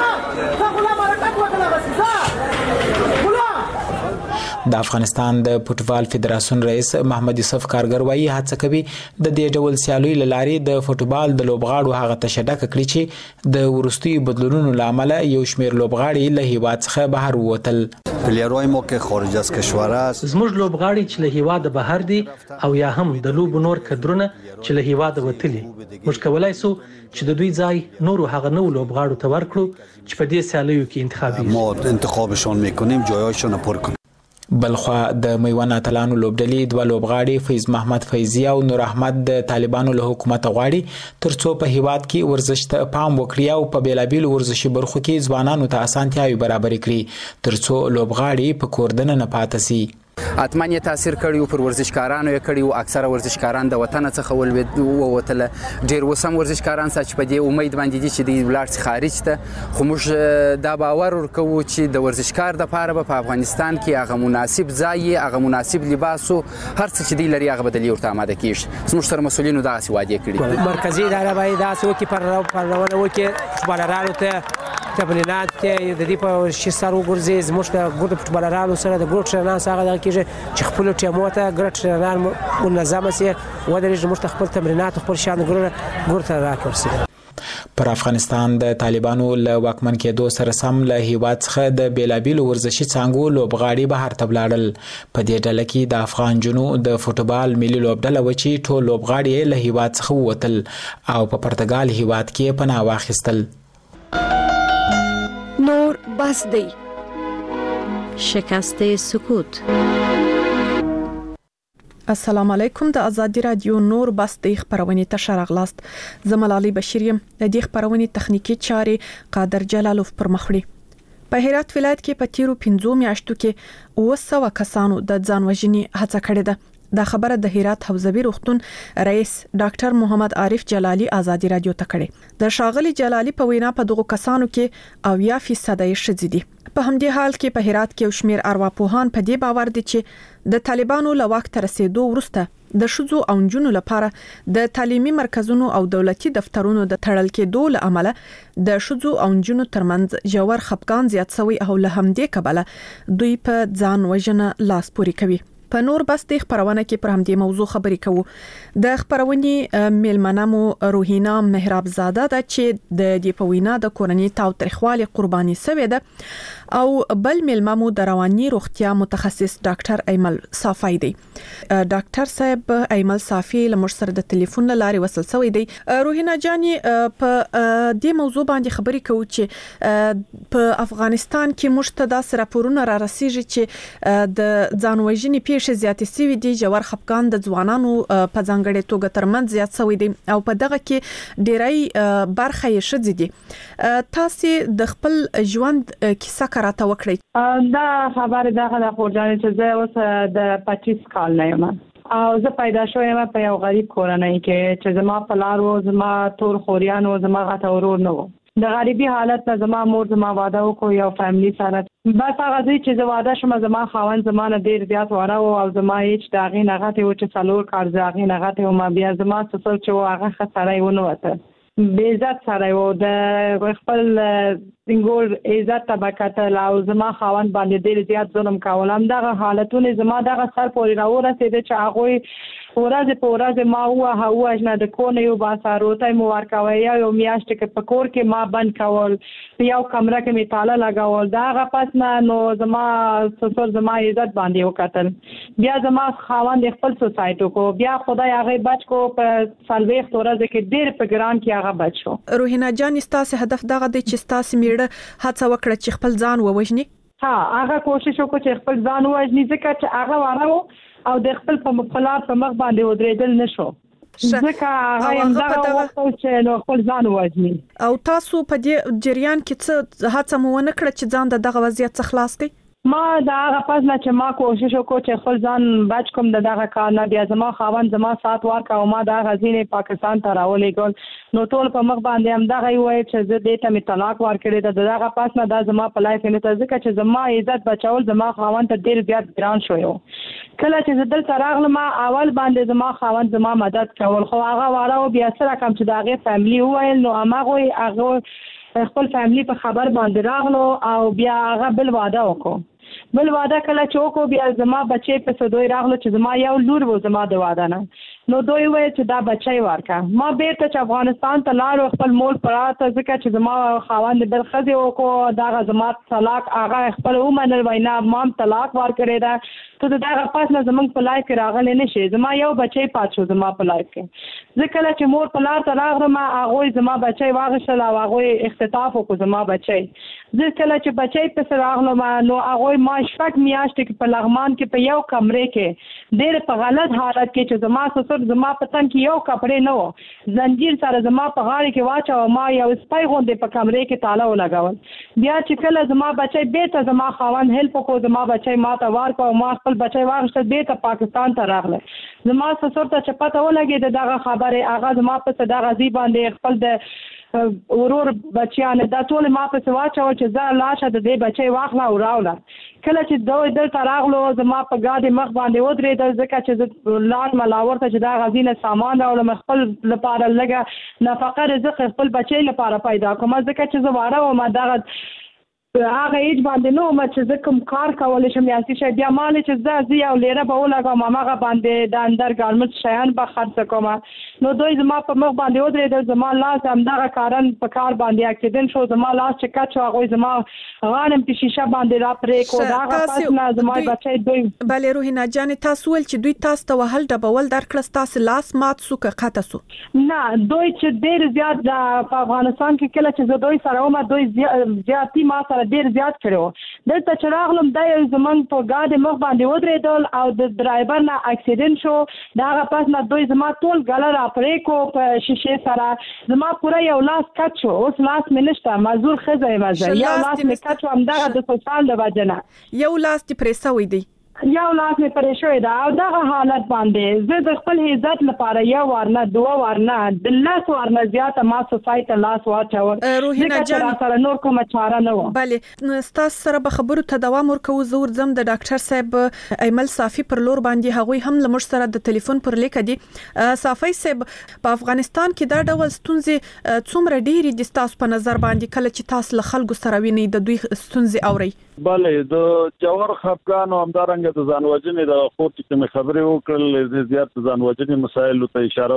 د افغانستان د فوتبال فدراسیون رئیس محمد یوسف کارګر وايي هڅه کوي د دې ډول سیالۍ لارې د فوتبال د لوبغاړو هغه تشدد کړي چې د ورستي بدلونونو لامل یو شمېر لوبغاړي له هیواد څخه بهر ووتل. پلیرای ما که خارج از کشور است زموږ لوبغاړي چې له هیواد بهر دي او یا هم د لوب نور کډرونه چې له هیواد وتلي موږ کولای سو چې د دوی ځای نور هغه نو لوبغاړو ته ورکړو چې په دې سیالیو کې انتخابي ما انتخابشون میکنیم جایاشون پر کنیم. بلخوا د میوند اتلانو لوبډلې دوه لوبغاړي فیض محمد فیضی او نور احمد د طالبانو له حکومت غواړي ترڅو په هیواد کې ورزش ته پام وکړي او په بیلابیلو ورزشي برخو کې ځوانانو ته اسانتیاوي برابر کړي ترڅو لوبغاړي په کوردن نه پاتې شي. اتمن یې تاثیر کړی پر ورزشکارانو یې کړی او اکثره ورزشکاران د وطن څخه ووتل ډیر وسم ورزشکاران چې په دې امید باندې دي چې د ولارت خارج ته خو موږ دا باور ورکوو چې د ورزشکار د پاره په افغانستان کې هغه مناسب ځای هغه مناسب لباس او هر څه چې دی لري هغه بدلی ورته آماده کیږي زموږ سره مسولینو دا وعده کړی مرکزی اداره باید دا څوک پرونه وکړي فوټبالرانو ته تمرینات کې د دې په شي سره وګرځي زموږ د ګروپ فوټبالرانو سره د ګروپ ټرینرانو سره دغه کېږي چې خپل ټیمو ته ګروپ ټرینران منظمه سي ودرېږي زموږ خپل تمرینات خپل شان ګروپ ته راکړي. پر افغانستان د طالبانو له واکمن کېدو سره سم له هیواد څخه د بیلابیلو ورزشي څانګو لوبغاړي بهر ته ولاړل. په دې ډله کې د افغان جنو د فوټبال ملي لوبډله و چې ټول لوبغاړي له هیواد څخه ووتل او په پرتګال هیواد کې پناه واخیستل. نور بس دی. شکست سکوت. السلام علیکم. د ازادي رادیو نور بس د خبرونې ته راغلاست. زملالي بشیر یم. د دې خبرونې تخنیکی چارې قادر جلالوف پر مخ وړي. په هرات ولایت کې په تیرو 15 میاشتو کې 900 کسانو د ځان وژنې هڅه کړې ده. دا خبره د هرات حوزوي روغتون رئیس ډاکټر محمد عارف جلالی ازادي رادیو ته کړې. د شاغلي جلالی په وینا په دغه کسانو کې 90% یې ښځې دي. په همدې حال کې په هرات کې شمیر ارواپوهان په دې باور دي چې د طالبانو له وخت رسیدو وروسته د شذو او جنونو لپاره د تعلیمي مرکزونو او دولتي دفترونو د تړل کېدو له امله د شذو او جنونو ترمنځ جوړ خپګان زیات شوی او له همدې کبله دوی په ځان وژنه لاس پوري کوي. په نور بس د خبرونه کې پر همدې موضوع خبرې کوو. د خبرونې میلمنامو روحینا مهراب زاده د چې د دې په وینا د کورنۍ تاو تاریخوالي قرباني سوي ده او بل میلمامو د رواني روغتیا متخصص ډاکټر ایمل صافی دی. ډاکټر صاحب ایمل صافی له موږ سره د ټلیفون لارې وصل شوی دی. روحینا جاني په دې موضوع باندې خبرې کوو چې په افغانستان کې موږ ته د راپورونو را رسیږي چې د ځان وژنې پیښې زیاتې شوي دي. جوړ خپګان د ځوانانو په ځانګړې توګه ترمنځ زیات شوی دی او په دغه کې ډیری برخه یې شذې دي. تاسو د خپل ژوند کیسه راته وکړئ. دا خبره دغه د خورجانې چې زه اوس د 25 کال نه یم او زه پیدا شوم په یو غریب کورنۍ کې چې زما پلار و زما ټول خوریان و زما غته ورور نه و. د غریبي حالت نه زما مور زما واده وکړ یو فیملی سره. بس هغه ځای چې زه واده شوم زما خاوند زما نه ډېر زیات واره او زما هیڅ د هغې نه غټې و چې 4 کال د هغې نه غټې وم. بیا زما سسر چې و هغه ښه سړی ونه وته بې عزت سړی و د خپل څنګه عزت ته کتل او زما خاوند باندې ډېر زیات ظلم کول. همدغه حالتونه زما دغه سر پورې راورسېده چې هغوی ورځ په ورځ ما ووهه نه د کور نه یو باسه روټۍ مو ورکوی یو میاشت کې په کور کې ما بند کول په یو کمره کې مې تاله لګول. د هغه پس نه نو زما سسر زما عزت باندې وکتل. بیا زما خاوند خپل سوسایټ کو بیا خدای هغه بچ کو په 40 ورځې کې ډېر په ګران کې هغه بچ شو. روحینا جان ستاسو هدف دغه دی چې ستاسو میړه هڅه وکړه چې خپل ځان ووژني. ها هغه کوشش وکړ چې خپل ځان ووژني ځکه چې هغه واره او د خپل په مخالف په مخ باندې ودرېدل نشو ځکه هغه هم دغه وخت چې نو خپل ځان ووژني. او تاسو په دې جریان کې څه هڅه مو ونه کړه چې ځان دغه وضعیت څخه خلاص کړئ؟ ما دا هغه پس نه چې ما کوشش وکړ چې خپل ځان بچ کوم د دغه کار نه. بیا زما خاوند زما سات ورکړ او ما دا غزینې پاکستان ته راولېږل. نو ټول په مخ باندې هم دغه وایي چې زه دې ته مې طلاق ورکړی ده. دغه پس نه دا زما په لایف نه ته ځکه چې زما عزت بچول زما خاوند ته ډېر زیات ګران شوی و. کله چې زه دلته راغلم اول باندې زما خاوند زما مدد کول خو هغه واره بیا سره کوم چې د هغې فیملی وویل نو هغه خپل فیملی په خبر باندې راغلو او بیا هغه بل واده وکړو. بل واده کله چې وکړو بیا زما بچی په دوی راغلو چې زما یو لور و زما د واده نه. نو دوی وایي چې دا بچی ورکړه. ما بیرته چې افغانستان ته لاړو خپل مول پراته ځکه چې زما خاوند بل ښځې وکړو دغه زما طلاق هغه خپل ومنل وایي نه ما هم طلاق ورکړی ده ته د دغه پس نه زموږ په لایف کې راغلی نه شي. زما یو بچی پات شو زما په لایف کې. زه کله چې مور په لار ته راغلم هغوی زما بچی واغېستل او هغوی اختطاف وکړو زما بچی. زه کله چې بچی پسې راغلم نو هغوی ما 6 میاشتې کې په لغمان کې په یو کمرې کې ډېر په غلط حالت کې چې زما سسر زما په تن کې یو کپړې نه و زنجیر سره زما په غاړه کې واچو ما یو سپای غوندې په کمرې کې تاله ولګول بیا چې کله زما بچی بیرته زما خاوند هیلپ وکړو زما بچی ما ته ورکړ ما خپل بچی واغشته بیرته پاکستان ته راغله زما سسر ته چې پته ولګېده دغه خبرې هغه زما په صدا غزي باندې خپل د ورور بچیان دا ټول ما په واچو چې زه لاشه د دې بچي واخلا او راولا کله چې دوی دلته راغلو زما په ګاډي مخ باندې ودرېدل ځکه چې لاړ ملاور ته چې دا غزینه سامان راوړم خپل لپاره لګه نفقه رزق خپل بچي لپاره پیدا کوم ځکه چې زه واره او ما دغه هغه ایج باندې نو ما چې زه کوم کار کولای شم یا څه شي بیا مال چې زه یو لیره به ولګم ماغه باندې د اندر ګارمنټ شیان به خرڅ کوم نو دوی زما په مخ باندې ودرېدل زما لاس هم دغه کارن په کار باندې اکسیډنټ شو زما لاس چې کټ شو هغه زما غانم په شیشه باندې را پرې کو دا پس نه زما بچي دوی بلې روحینا جان تاسو ول چې دوی تاسو ته وهل ډبول درکړه تاسو لاس مات سو که قطه سو نه دوی چې ډېر زیات په افغانستان کې کله چې دوی سره ومه دوی زیاتی ما سره ډیر زیات کړو دلته چې راغلم د زمنګ په ګاډي مخ باندې ودرېدل او د ډرایور نه اکسیډنټ شو دا پس نه دوی زما ټول ګاله را پرې کو په شیشه سره زما پوره یو لاس کټ شو اوس لاس مې نشته مزور خزه یې یو لاس مې کټ شو همدغه د سوشال د وجنه یو لاس دې پرې سوی دی یو لاس مې پرې شوی دا او دغه حالت باندې زه د خپل عزت لپاره یو ورنه دوه ورنه د لاس ورنه زیاته ما سوسایټ لاس واچو روحینا جان سره نور کومه چاره نه و بله تاسو سره به خبرو ته دوام ورکو زور زم د ډاکټر صاحب ایمل صافي پر لور باندې هغوی هم لمر سره د ټلیفون پر لیک دي صافي صاحب په افغانستان کې دا ډول ستونزې څومره ډېری دي تاسو په نظر باندې کله چې تاسو له خلکو سره ویني د دوی ستونزې اوري بله د جوار خفقان او همدارنګه د ځان وژنې د خور چې کوم خبرې وکړل زیات ځان وژنې مسایل ته اشاره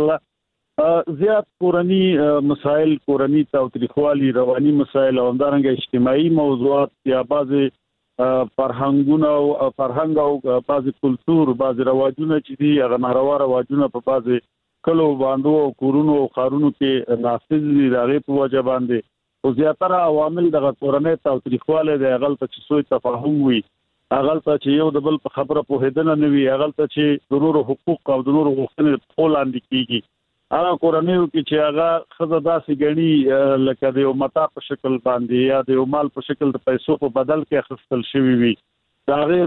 وکړل زیات کورنی مسایل کورنی تاوتریخوالي رواني مسایل او همدارنګه اجتماعي موضوعات یا بعضي فرهنګونه او فرهنګ او بعضي کلچر بعضي رواجونه چې دي هغه ناروا رواجونه په بعضي کلو باندې او کورونو او خارونو کې نافذ دي دغه په وجه باندې او زیاتره عوامل د کورنۍ تاوتریخواله د غلط چې سوء تفاهم وي غلطه چې یو د بل په خبره په هدنه نه وي غلطه چې د نورو حقوق او د نورو غوښتنې په وړاندې کیږي هغه کورنۍ چې هغه خزه داسې غني لکه د یو متا په شکل باندې یا د یو مال په شکل د پیسو په بدل کې اخیستل شوی وي دا غیر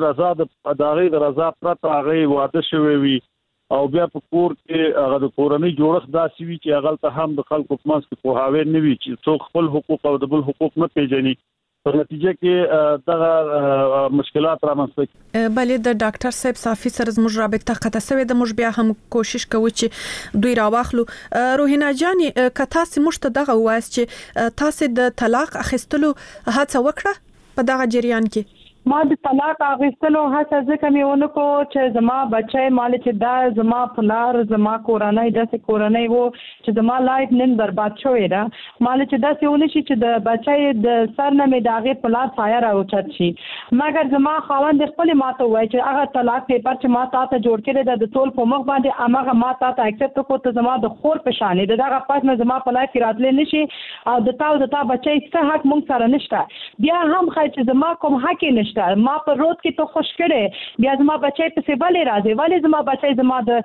رضا پرته هغه واده شوی وي او بیا په کور کې هغه د کورنۍ جوړښت داسې وي چې هغه ته هم د خلکو په منځ کې پوهاوی نه وي چې څوک خپل حقوق او د بل حقوق نه پیژني په نتیجه کې دغه مشکلات رامنځته کیږي بلې د ډاکټر صاحب صافي سره زموږ رابطه قطع شوې د موږ بیا هم کوشش کوو چې دوی راواخلو روحینا جان کته سمشت دغه وایس چې تاسو د طلاق اخیستلو هڅه وکړه په دغه جریان کې ما د طلاق اخیستلو هڅه ځکه مې ونکو چې زما بچی مال چې دا زما پلار زما کورنۍ داسې کورنۍ وو چې زما لایف نن برباد شوې ده مال چې داسې ونه شي چې د بچی د سر نه مې داغه پلار سایه راوچت شي مګر زما خاوند خپل ماته وای چې هغه طلاق پیپر چې ما ته جوړ کړی د ټول په مخ باندې امغه ما ته اکسپټ کو ته زما د خور په شانې دغه پات نه زما په لایف کې راتلې نشي او د تا بچی څه حق مونږ سره نشته بیا هم خای چې زما کوم حق نشته ما په روز کې ته خوش کړي بیا زما بچی په سیبلې راځي ولی زما بچی زما د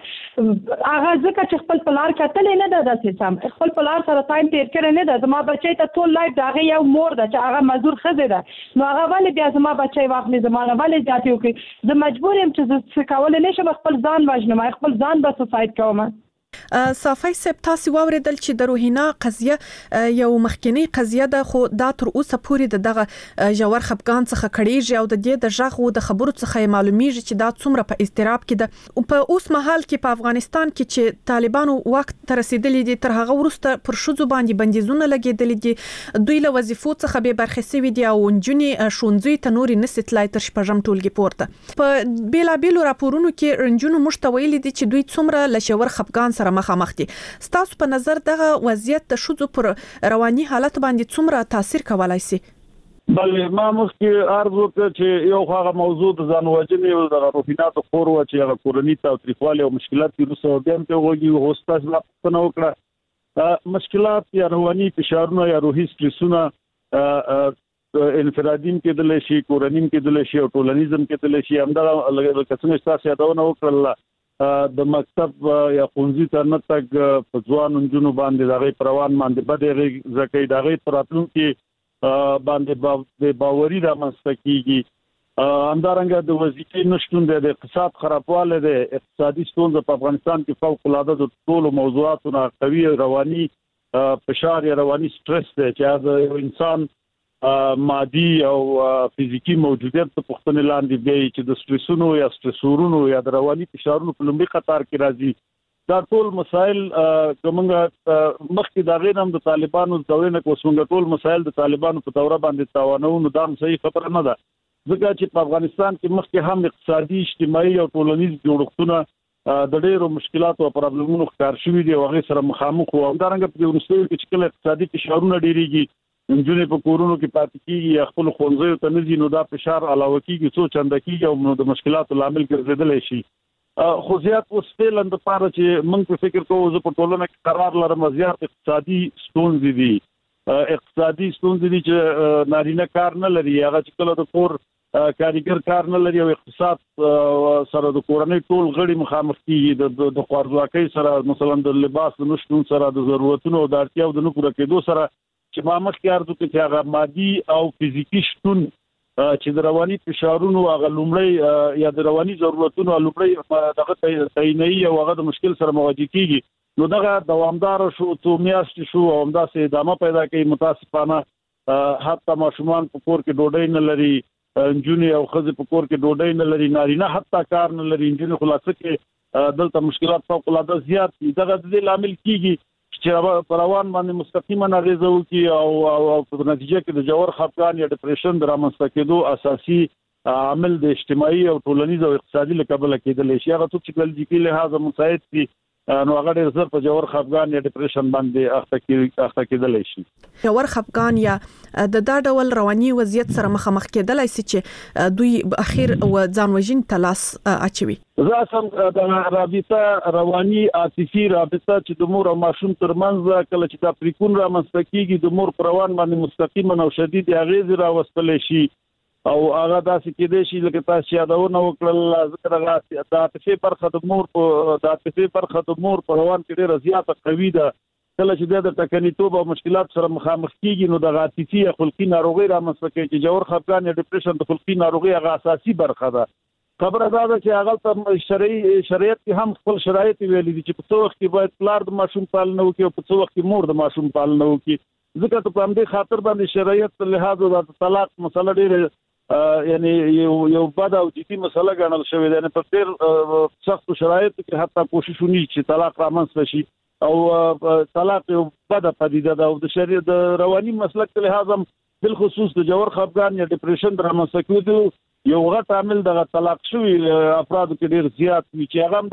هغه ځکه چې خپل پلار کتلې نه ده داسې سم خپل پلار سره ټایم تیر کړی نه ده زما بچی ته ټول لایف دغه یو مور ده چې هغه مزدور خزه ده نو هغه ولی بیا زما بچی واخلي زما ولی ځاتیو کې زه مجبور یم چې څه کول نه شم خپل ځان وژنم خپل ځان به سوسایډ کوم صافي صاحب تاسو واوریدل چې د روحینا قضیه یو مخکنی قضیه ده خو دا تر اوسه پورې دغه جوار خپګان څخه کړيږي او د دې د ژغو د خبرو څخه معلومیږي چې دا څومره په استراب کې ده او په اوس مهال کې په افغانستان کې چې طالبانو وخت تر رسیدلې دي تر هغه وروسته پر شوزو باندې بندیزونه لګیدل دي دوی له وظیفو څخه به برخې سوي دي او نجونې شونځي ته نوري نسټلای تر شپږم ټولګي پورته په بیلابیلو راپورونو کې رنجونو مشتویل دي چې دوی څومره لشور خپګان سره مخامخ دي ستاسو په نظر دغه وضعیت د شوزو پر رواني حالت باندې څومره تاثیر کولای شي بلې ما مخکې عرض وکړ چې یو هغه موضوع د ځان وژنې او د روحینات خور و چې هغه کورنۍ تاوتریخواله او مشکلات کې روسو بیا هم ته وګورئ هوستاس لا پنه وکړه مشکلات یا رواني فشارونه یا روحي سټرسونه انفرادیم کېدل شي، کورنیم کېدل شي او ټولنیزم کېدل شي. همدا لکه څنګه تاسو یادونه وکړل د مکتب یا ښوونځي ته نه تګ په ځوان نجونو باندې دغه پروان باندې بده ځکه دغه پراتلونکو باندې باوري رامنځته کیږي. همدارنګه د وظیفې نشټون د اقتصاد خرابواله د اقتصادي ستونزې په افغانستان کې فوق العاده د ټولو موضوعاتو قوي رواني فشار یا رواني سټرس دی چې د انسان مادي او فزیکی موجودیت په پختنه لاندې دی چې د سټرسونو یا سټرسورونو یا د رواني فشارونو په لومړي قطار کې راځي. دا ټول مسائل کومه مخکې دا غینم د طالبانو د دورې نه کوڅنګ ټول مسائل د طالبانو په دوره باندې تاوانو نو دا صحیح خبره نه ده ځکه چې په افغانستان کې مخکې هم اقتصادي اجتماعي او ټولنیز جوړښتونه د ډېرو مشکلاتو او پرابلمونو ښکار شوي دي او هغه سره مخامخ وو. همدارنګه په ورستیو کې چې کله اقتصادي فشارونه ډېریږي انجونې په کورونو کې پاتې کیږي یا خپل ښوونځیو ته نه ځي نو دا فشار علاوه کیږي څو چنده کیږي او د مشکلاتو لامل ګرځیدلی شي. خو زیات اوس فعلا د پاره چې موږ په فکر کوو زه په ټولنه کې قرار لرم زیات اقتصادي ستونزې دي. اقتصادي ستونزې دي چې نارینه کار نه لري هغه چې کله د کور کاریګر کار نه لري او اقتصاد سره د کورنۍ ټول غړي مخامخ کیږي د خوارځواکۍ سره مثلا د لباس نشټون سره د ضرورتونو او د اړتیاو د نه پوره کېدو سره چې ما مخکې عرض وکړ چې هغه مادي او فزیکی شتون چې د رواني فشارونو هغه لومړی یا د رواني ضرورتونو لومړی دغه تعیني او هغه د مشکل سره مواجه کیږي نو دغه دوامدار شو څو میاشتې شو او همداسې ادامه پیدا کوي. متاسفانه حتی ماشومان په کور کې ډوډۍ نه لري، انجونې او ښځې په کور کې ډوډۍ نه لري، نارینه حتی کار نه لري. انجونې خلاصه کې دلته مشکلات فوق العاده زیات دي. دغه د دې لامل کیږي چې په روان باندې مستقیما اغیزه وکړي او په نتیجه کې د جوړ خپګان یا ډیپریشن درامنځته کېدو اساسي عامل د اجتماعي او ټولنیز او اقتصادي لکبل کېدل شي. هغه څه چې کلجیکي لحاظه مساعد دي نو هغه ډېر زر په جوړ خپګان یا ډیپریشن باندې اخته کېدل شي. جوړ خپګان یا د دا ډول رواني وضعیت سره مخامخ کېدل شي چې دوی اخر و ځان وژنې ته لاس اچوي. زه سم د رابطه رواني عاطفي رابطه چې د مور او ماشوم ترمنځ کله چې دا پریکون رامنځته کیږي د مور پر روان باندې مستقیما او شدید اغیز راوستل شي او هغه داسې کېدای شي لکه تاسو یادونه وکړل ذکر هغه د عاطفي برخه د مور په روان کې ډېره زیاته قوي ده. کله چې د ټکنیتوب او مشکلات سره مخامخ کیږي نو د عاطفي یا خلقي ناروغي رامنځته کوي چې جوړ خپګان یا ډیپریشن د خلقي ناروغي هغه اساسي برخه ده. خبره دا ده چې هغه ته شریعت کې هم خپل شرایط ویلي دي چې په څو وخت کې باید پلار د ماشوم پالنه وکړي او په څو وخت کې مور د ماشوم پالنه وکړي. ځکه ته په همدې خاطر باندې شرایط لحاظ د طلاق مسله ډېره یعنی یو بد او جدي مسله ګڼل شوې ده. په ډېر سخت شرایطو کې حتی کوشش ونی چې طلاق رامنځته شي او طلاق یو بد پدیده ده او د شریعت د رواني مسلک له لحاظ بالخصوص د جوړ خپګان یا ډیپریشن رامنځته کېدو یو غټ عامل د طلاق شوی افرادو کې ډېر زیات وي چې هغه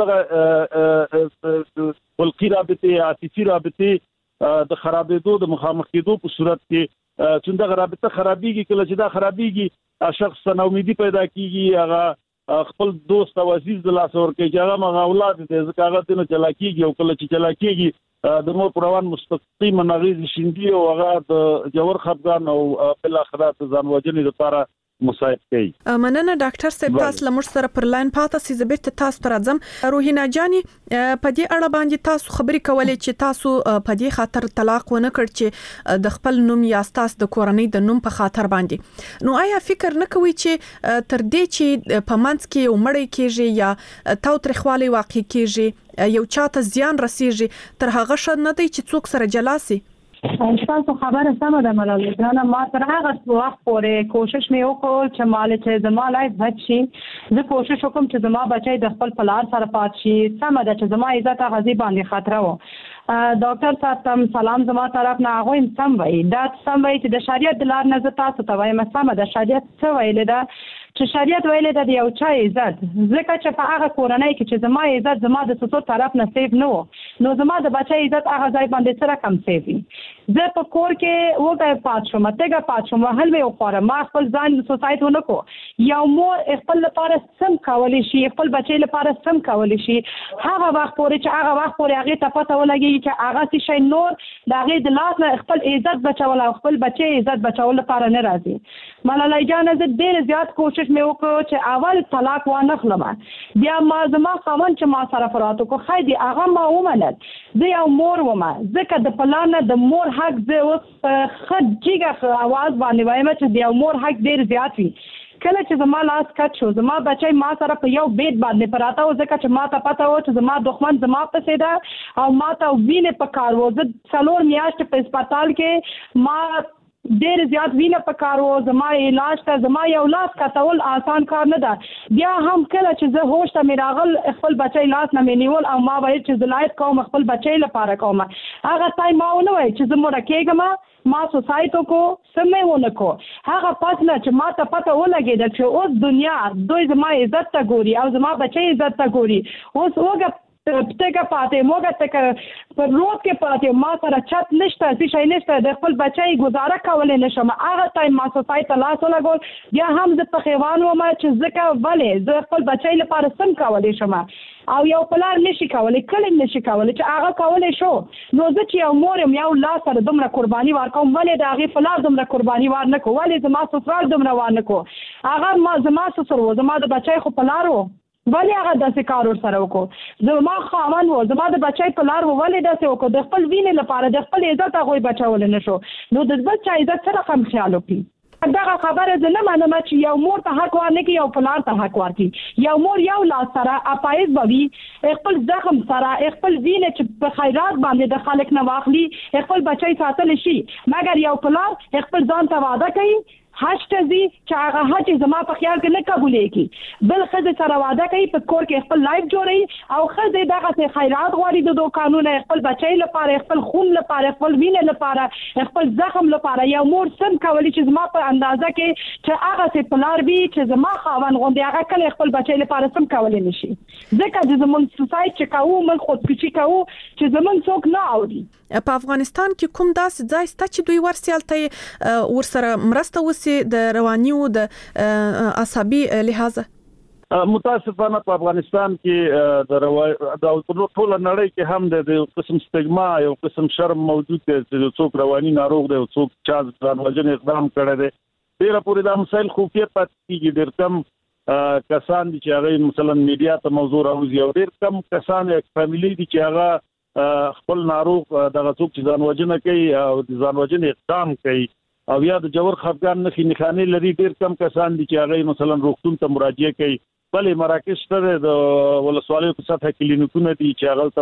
هم د خلقي رابطې عاطفي رابطې د خرابېدو د مخامخ کېدو په صورت کې چې دا رابطه خرابېږي. کله چې دا خرابېږي شخص ته امیدي پیدا کیږي، هغه خپل دوست او عزیز د لاس ور کوي چې هغه مغه اولاد دې ځکه هغه ته چلا کیږي او کله چې چلا کیږي د مور پروان مستقیما نغیز شیندي او هغه د جوړ خپګان او بل اخرات ځان وجنې لپاره مساعد کوي. مننه ډاکټر صاحب تاسو لمر سره پر لاین پاتې سي زبېت تاسو تر ځم روحینا جاني په دې اړه باندې تاسو خبرې کولې چې تاسو په دې خاطر طلاق ونه کړ چې د خپل نوم یا تاسو د کورنۍ د نوم په خاطر باندې نو آیا فکر نه کوي چې تر دې چې په منځ کې عمرې کېږي یا تاو ترخوالي واقع کېږي یو چاته زیان رسیږي تر هغه شد نه دی چې څوک سره جلاسي؟ تاسو خبره سمه ده ملالۍ ګرانه. ما تر هغه وخت پورې کوشش مې وکړ چې مال چې زما لایف بچ شي زه کوشش وکم چې زما بچي د خپل پلار سره پات شي. سمه ده چې زما عزت غزي باندې خطر و. ډاکټر صاحب تم سلام زما طرف نه هغه سم وای دا سم وای چې د شریعت د لار نه ز تاسو ته وایم سم ده. شریعت څه ویل ده چې شریعت ویل ده د یو چا عزت ځکه چې په هغه کورنۍ کې چې زما عزت زما د څو طرف نه سیف نه و نو زما د بچي عزت هغه ځای باندې سره کم سیفي. زه په کور کې وګه پات شوم ته پات شوم هل مې وخوره ما خپل ځان سوسایټ ونه کو یو مور خپل لپاره سم کولی شي، خپل بچی لپاره سم کولی شي، هغه وخت پورې چې هغه وخت پورې هغه ته پته ولګي چې هغه څه شي نور د هغې د لاس نه خپل عزت بچول او خپل بچی عزت بچول لپاره نه راځي. ملالۍ جانه زه ډېر زیات کوشش مې وکړو چې اول طلاق وانخلم، بیا ما زما خاوند چې ما سره فرات وکړو خی دې هغه ما ومنل. زه یو مور ومه، ځکه د پلار نه د مور حق زه اوس په ښه جګه اواز باندې وایم چې د یو مور حق ډېر زیات وي. کله چې زما لاس کټ شو زما بچی ما سره په یو بیت باندې پراته و، ځکه چې ما ته پته و چې زما دښمن زما پسې ده او ما ته وینې په کار و. زه 4 میاشتې په هسپتال کې ما ډېر زیات وینه په کار و، زما علاج ته زما یو لاس کټول آسان کار نه ده. بیا هم کله چې زه هوش ته مې راغل خپل بچی لاس نه مې نیول او ما ویل چې زه لایق کوم خپل بچی لپاره کوم. هغه ځای ما ونه ویل چې زه مړه کېږم، ما سوسایټو کو سمې ونه کو. هغه پس نه چې ما ته پته ولګېده چې اوس دنیا دوی زما عزت ته ګوري او زما بچی عزت ته ګوري. اوس وګه پټکه پاتې موږ ته په روډ کې پاتې ما سره چت نشته، څه شی نشته، د خپل بچی گزاره کولی نشم. هغه ټایم ما سوسایټي ته لاس ولګول، بیا هم زه په خیوان وم چې ځکه ولې زه خپل بچی لپاره سم کولی شم او یو پلار نشي کولی، کلی نشي کولی چې هغه کولی شو. نو زه چې یو مور یم یو لاس سره دومره قرباني ورکوم، ولې د هغې پلار دومره قرباني ور نه کړو، ولې زما سسرال دومره ور نه کړو. هغه زما سسر و، زما د بچی خو پلار و، ولې هغه داسې کار ورسره وکړو. زما خاوند و، زما د بچی پلار و، ولې داسې وکړو. د خپل وینې لپاره د خپل عزت هغوی بچولی نه شو. نو د بل چا عزت څه رقم خیال وکړي. دغه خبره زه نه منم چې یو مور ته حق ورنکړي یو پلار ته حق ورکړي. یو مور یو لاس سره اپایز به وي، خپل زخم سره خپل وینې چې په خیرات باندې د خلک نه واخلي خپل بچی ساتلی شي، مګر یو پلار خپل ځان ته وعده کوي حج ته ځي چې هغه حج زما په خیال کې نه قبولېږي، بل ښځې سره واده کوي په کور کې خپل لایف جوړوي او ښځې دغسې خیرات غواړي د دوکانونه خپل بچی لپاره، خپل خون لپاره، خپل وینې لپاره، خپل زخم لپاره. یو مور سم کولی چې زما په اندازه کې چې هغسې پلار وي چې زما خاوند غوندې هغه کله خپل بچی لپاره سم کولی نه شي، ځکه چې زموږ سوسایټ چې کوو موږ خودکشي کوو چې زموږ څوک نه اوري. په افغانستان کې کوم داسې ځای شته چې دوی ورسیالته ورسره مرسته وسی د رواني او د عصبي لحاظه؟ متاسفانه په افغانستان کې د ټول نړۍ کې هم د قسم سټیګما یو قسم شرم موجود دی چې څوک رواني ناروغ دی او څوک چا ځان وژنې اقدام کړی دی. ډېره پورې دا مسایل خفیه پاتې کېږي. ډېر کم کسان دي چې هغه مثلا میډیا ته موضوع راوځي او ډېر کم کسان فامیلی دي چې هغه خپل ناروغ دغه څوک چې ځان وژنه کوي او د ځان وژنې اقدام کوي او یا د جوړ خفګان نښې نښانې لري. ډېر کم کسان دي چې هغه مثلا روغتون ته مراجعه کوي. بلې مراکز شته د ولسوالیو په سطحه کلینیکونه دي چې هغه ته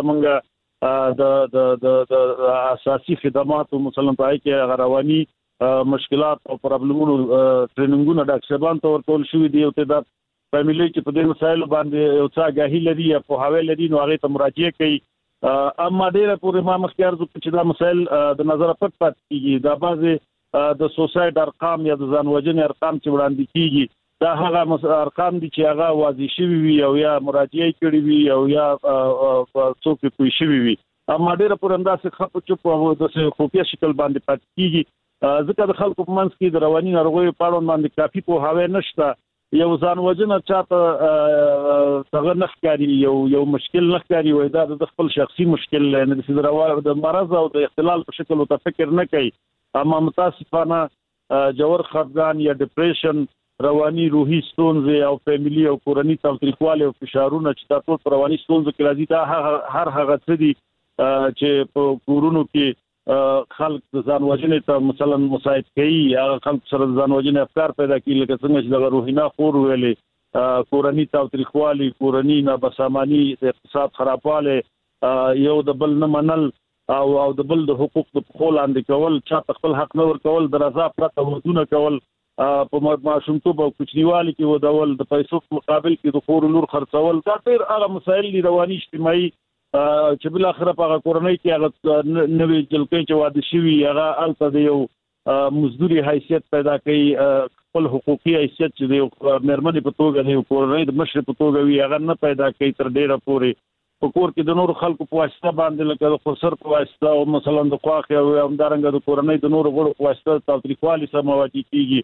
موږ د اساسي خدماتو مثلا په هغې کې هغه رواني مشکلات او پرابلمونو ټریننګونه ډاکټران ته ورکول شوي دي. یو تعداد فامیلی چې په دې مسایلو باندې یو څه آګاهي لري یا پوهاوی لري نو هغې ته مراجعه کوي. اما ډېره پورې ما مخکې عرض وکړو چې دا مسایل د نظره پټ پاتې کېږي. دا بعضې د سوسایډ ارقام یا د ځان وژنې ارقام چې وړاندې کېږي دا هغه ارقام دي چې هغه واضح شوي وي او یا مراجعه کړي وي او یا څوک پرې پوه شوي وي. اما ډېره پورې همداسې خپ چوپ او داسې خفیه شکل باندې پاتې کېږي ځکه د خلکو په منځ کې د رواني ناروغیو په اړوند باندې کافي پوهاوی نشته. یو ځان وژنه چاته څنګه نه ښکاري، یو مشکل نه ښکاري، وای دا د خپل شخصي مشکل نه د مرض او د اختلال په شکل ته فکر نه کوي. اما متاسفانه جوړ خفګان یا ډیپریشن، رواني روحي ستونزې او فیملی او کورنۍ تاوتریخوالی او فشارونه چې دا ټول رواني ستونزو کې راځي دا هر هغه څه دي چې په کورونو کې خلک د ځان وژنې ته مثلا مساعد کوي. هغه خلک سره د ځان وژنې افکار پیدا کوي لکه څنګه چې دغه روحینا خور ویلې، کورنۍ تاوتریخوالی، کورنۍ نابساماني، د اقتصاد خرابوالی، یو د بل نه منل او د بل د حقوق د پښو لاندې کول، چا ته خپل حق نه ورکول، د رضا پرته ودونه کول، په ماشومتوب او کوچنیوالي کې ودول، د پیسو په مقابل کې د خور لور خرڅول. دا ډېر هغه مسایل دي رواني اجتماعي چې بل اخره په کورنۍ کې هغه نوې جلکې چې واده شوي هغه هلته د یو مزدوري حیثیت پیدا کوي، خپل حقوقي حیثیت چې د یو مېرمنې په توګه د یو کورنۍ د مشرې په توګه وي هغه نه پیدا کوي. تر ډېره پورې په کور کې د نورو خلکو په واسطه باندې لکه د خسر په واسطه او مثلا د خواښې او همدارنګه د کورنۍ د نورو غړو په واسطه تاوتریخوالي سره مواجه کېږي.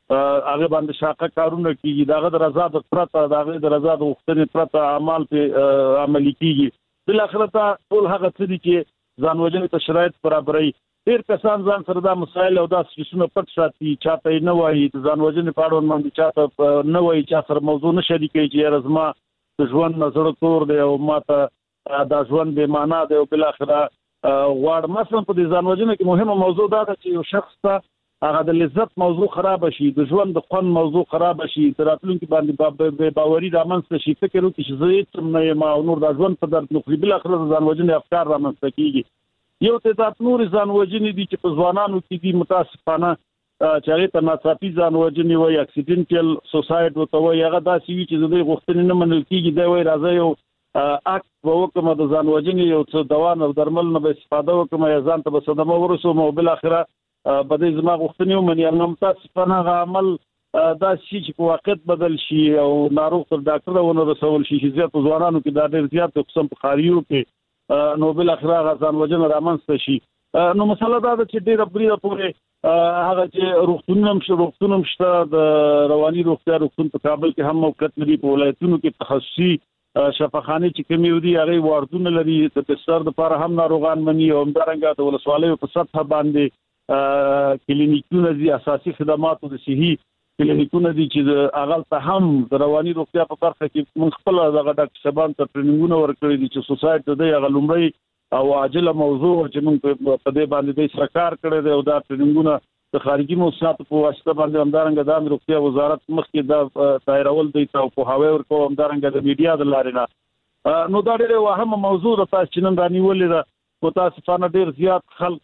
هغه باندې شاقه کارونه کیږي دغه د رضا د پرته دغه د رضا د وختنې پرته اعمال په عملي کیږي بل اخر ته ټول هغه څه دي چې ځان وژنې ته شرایط برابري ډیر کسان ځان سره دا مسایل او دا سیسونه پټ ساتي چاته نه وایي ځان وژنې په اړه باندې چاته نه وایي چې سره موضوع نه شریکي چې رزما د ژوند نظر تور دی او ماته دا ژوند به معنا دی او بل اخر غواړ مثلا په ځان وژنې کې مهمه موضوع دا ده چې یو شخص ته هغه د لذت موضوع خراب شي د ژوند د خوند موضوع خراب شي تراتلونکو باندې باوري رامنځته شي فکر وکړي چې زه څه نه ما نور د ژوند په درد نو بل اخر ځان وژنې افکار رامنځته کیږي یو تعداد نور ځان وژنې دي چې په ځوانانو کې دي متاسفانه چې هغه ته ناڅاپي ځان وژنې وایي اکسیډنټل سوسایډ وته وایي هغه داسې وي چې د دې غوښتنې نه منل کیږي دا وایي راځي یو اکټ وکم د ځان وژنې یو څه دوا او درمل نه به استفاده وکم یا ځان ته به صدمه ورسوم او بل اخره بده زما غوښتنې ومني نو متاسفانه هغه عمل دا شي چې په واقعیت بدل شي او ناروغ تر ډاکټر ونه رسول شي چې زیات ځوانانو کې دا ډېر زیات قسم په خاریو کې نو بل اخره غزان وجن رامنځته شي نو مسله دا چې ډېر بریده پورې هغه چې روغتونم شته د رواني روغتیا روغتون په کابل کې هم موقعیت لري په ولایتونو کې تخصصي شفاخانه چې کومې ودی هغه واردونه لري د تستر لپاره هم ناروغان مني او همدارنګه د ولسوالۍ په سطح باندې کلینیکونه دي اساسي خدماتو د صحي کلینیکونه دي چې اغل ته هم د رواني روغتیا په برخه کې من خپل دغه ډاکټر صاحبان ته ټریننګونه ورکړي دي چې سوسایټي د هغه لومړی او عاجله موضوع چې موږ په دې باندې د سرکار کړی دی او دا ټریننګونه د خارجي موسساتو په واسطه باندې همدارنګه د روغتیا وزارت مخکې د دایرول دی او په هاوی ورکو همدارنګه د میډیا د لارې نه نو دا ډېر وهمه موضوع ده چې نن رانیولې ده متاسفانه ډېر زیات خلک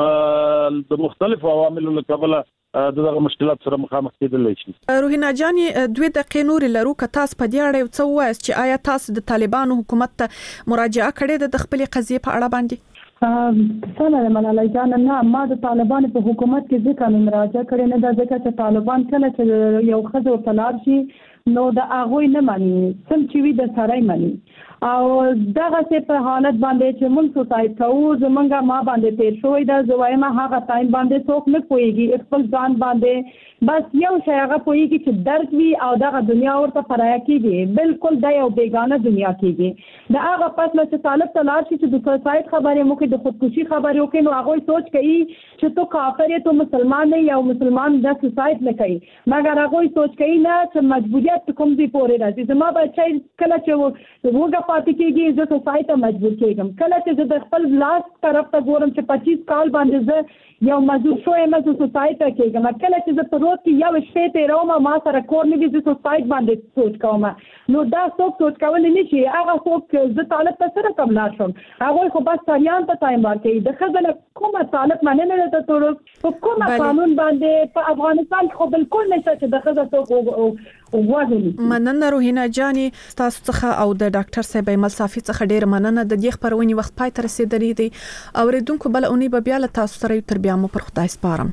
د مختلفو عواملو له کبله دغه مشکلات سره مخامخ کېدلی شي. روحینا جان 2 دقیقې نور لرو که تاسو په دې اړه څه وایي چې آیا تاسو د طالبانو حکومت ته مراجعه کړې د خپل قضیې په اړه باندې؟ سلام ملاله جان نه ما د طالبانو په حکومت کې ځکه مراجعه کړې نه ده ځکه چې طالبان کله چې یو خزو تلار شي نو د هغه نه مانی سم چې وي د سړی مانی او دغه څه په حالت باندې چې موږ سوسایټ کوو زمونږه ما باندې تیر شوی دا زوایم هغه ټایم باندې څوک نه پويږي خپل ځان باندې بس یو شی هغه پويږي چې درد وي او دغه دنیا ورته پرایا کیږي بالکل د یو بیگانه دنیا کیږي دا هغه پس چې طالب تلار شي چې د سوسایټ خبره مو کې د خودکشي خبره وکړي نو هغه سوچ کوي چې تو کافر یې تو مسلمان نه یو مسلمان د سوسایټ نه کوي مګر هغه سوچ کوي نه چې مجبوریت کوم دی پورې راځي زما بچی کله چې وګه پاتې کېږي زه سوسایټ مجبور کېږم کله چې زه د خپل لاس طرف ته ګورم چې 25 کال باندې زه یو مزدور شوم زه سوسایټ کېږم کله چې زه په روز کې یو شپه تیروم ما سره کور نه وي زه سوسایټ باندې سوچ کوم نو دا څوک سوچ کول نه شي هغه څوک زه طالب ته سره کوم لا شم هغه خو بس سریان ته ټایم ورکړي د خزل کومه طالب مننه نه ته ټول په کومه قانون باندې په افغانستان خو بالکل نشته چې د خزل څوک مننه روحینا جانی تاسو څخه او د ډاکټر صاحب ایمل صافي څخه ډیر مننه د دې خبرونې وخت پای ته رسیدلې دي اوریدونکو بل اونۍ به بیا له تاسو سره تر بیا مو پر خدای سپارم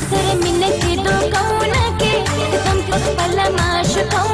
سره مینه کې دوه کوونه کې ستم په خپل معشوقه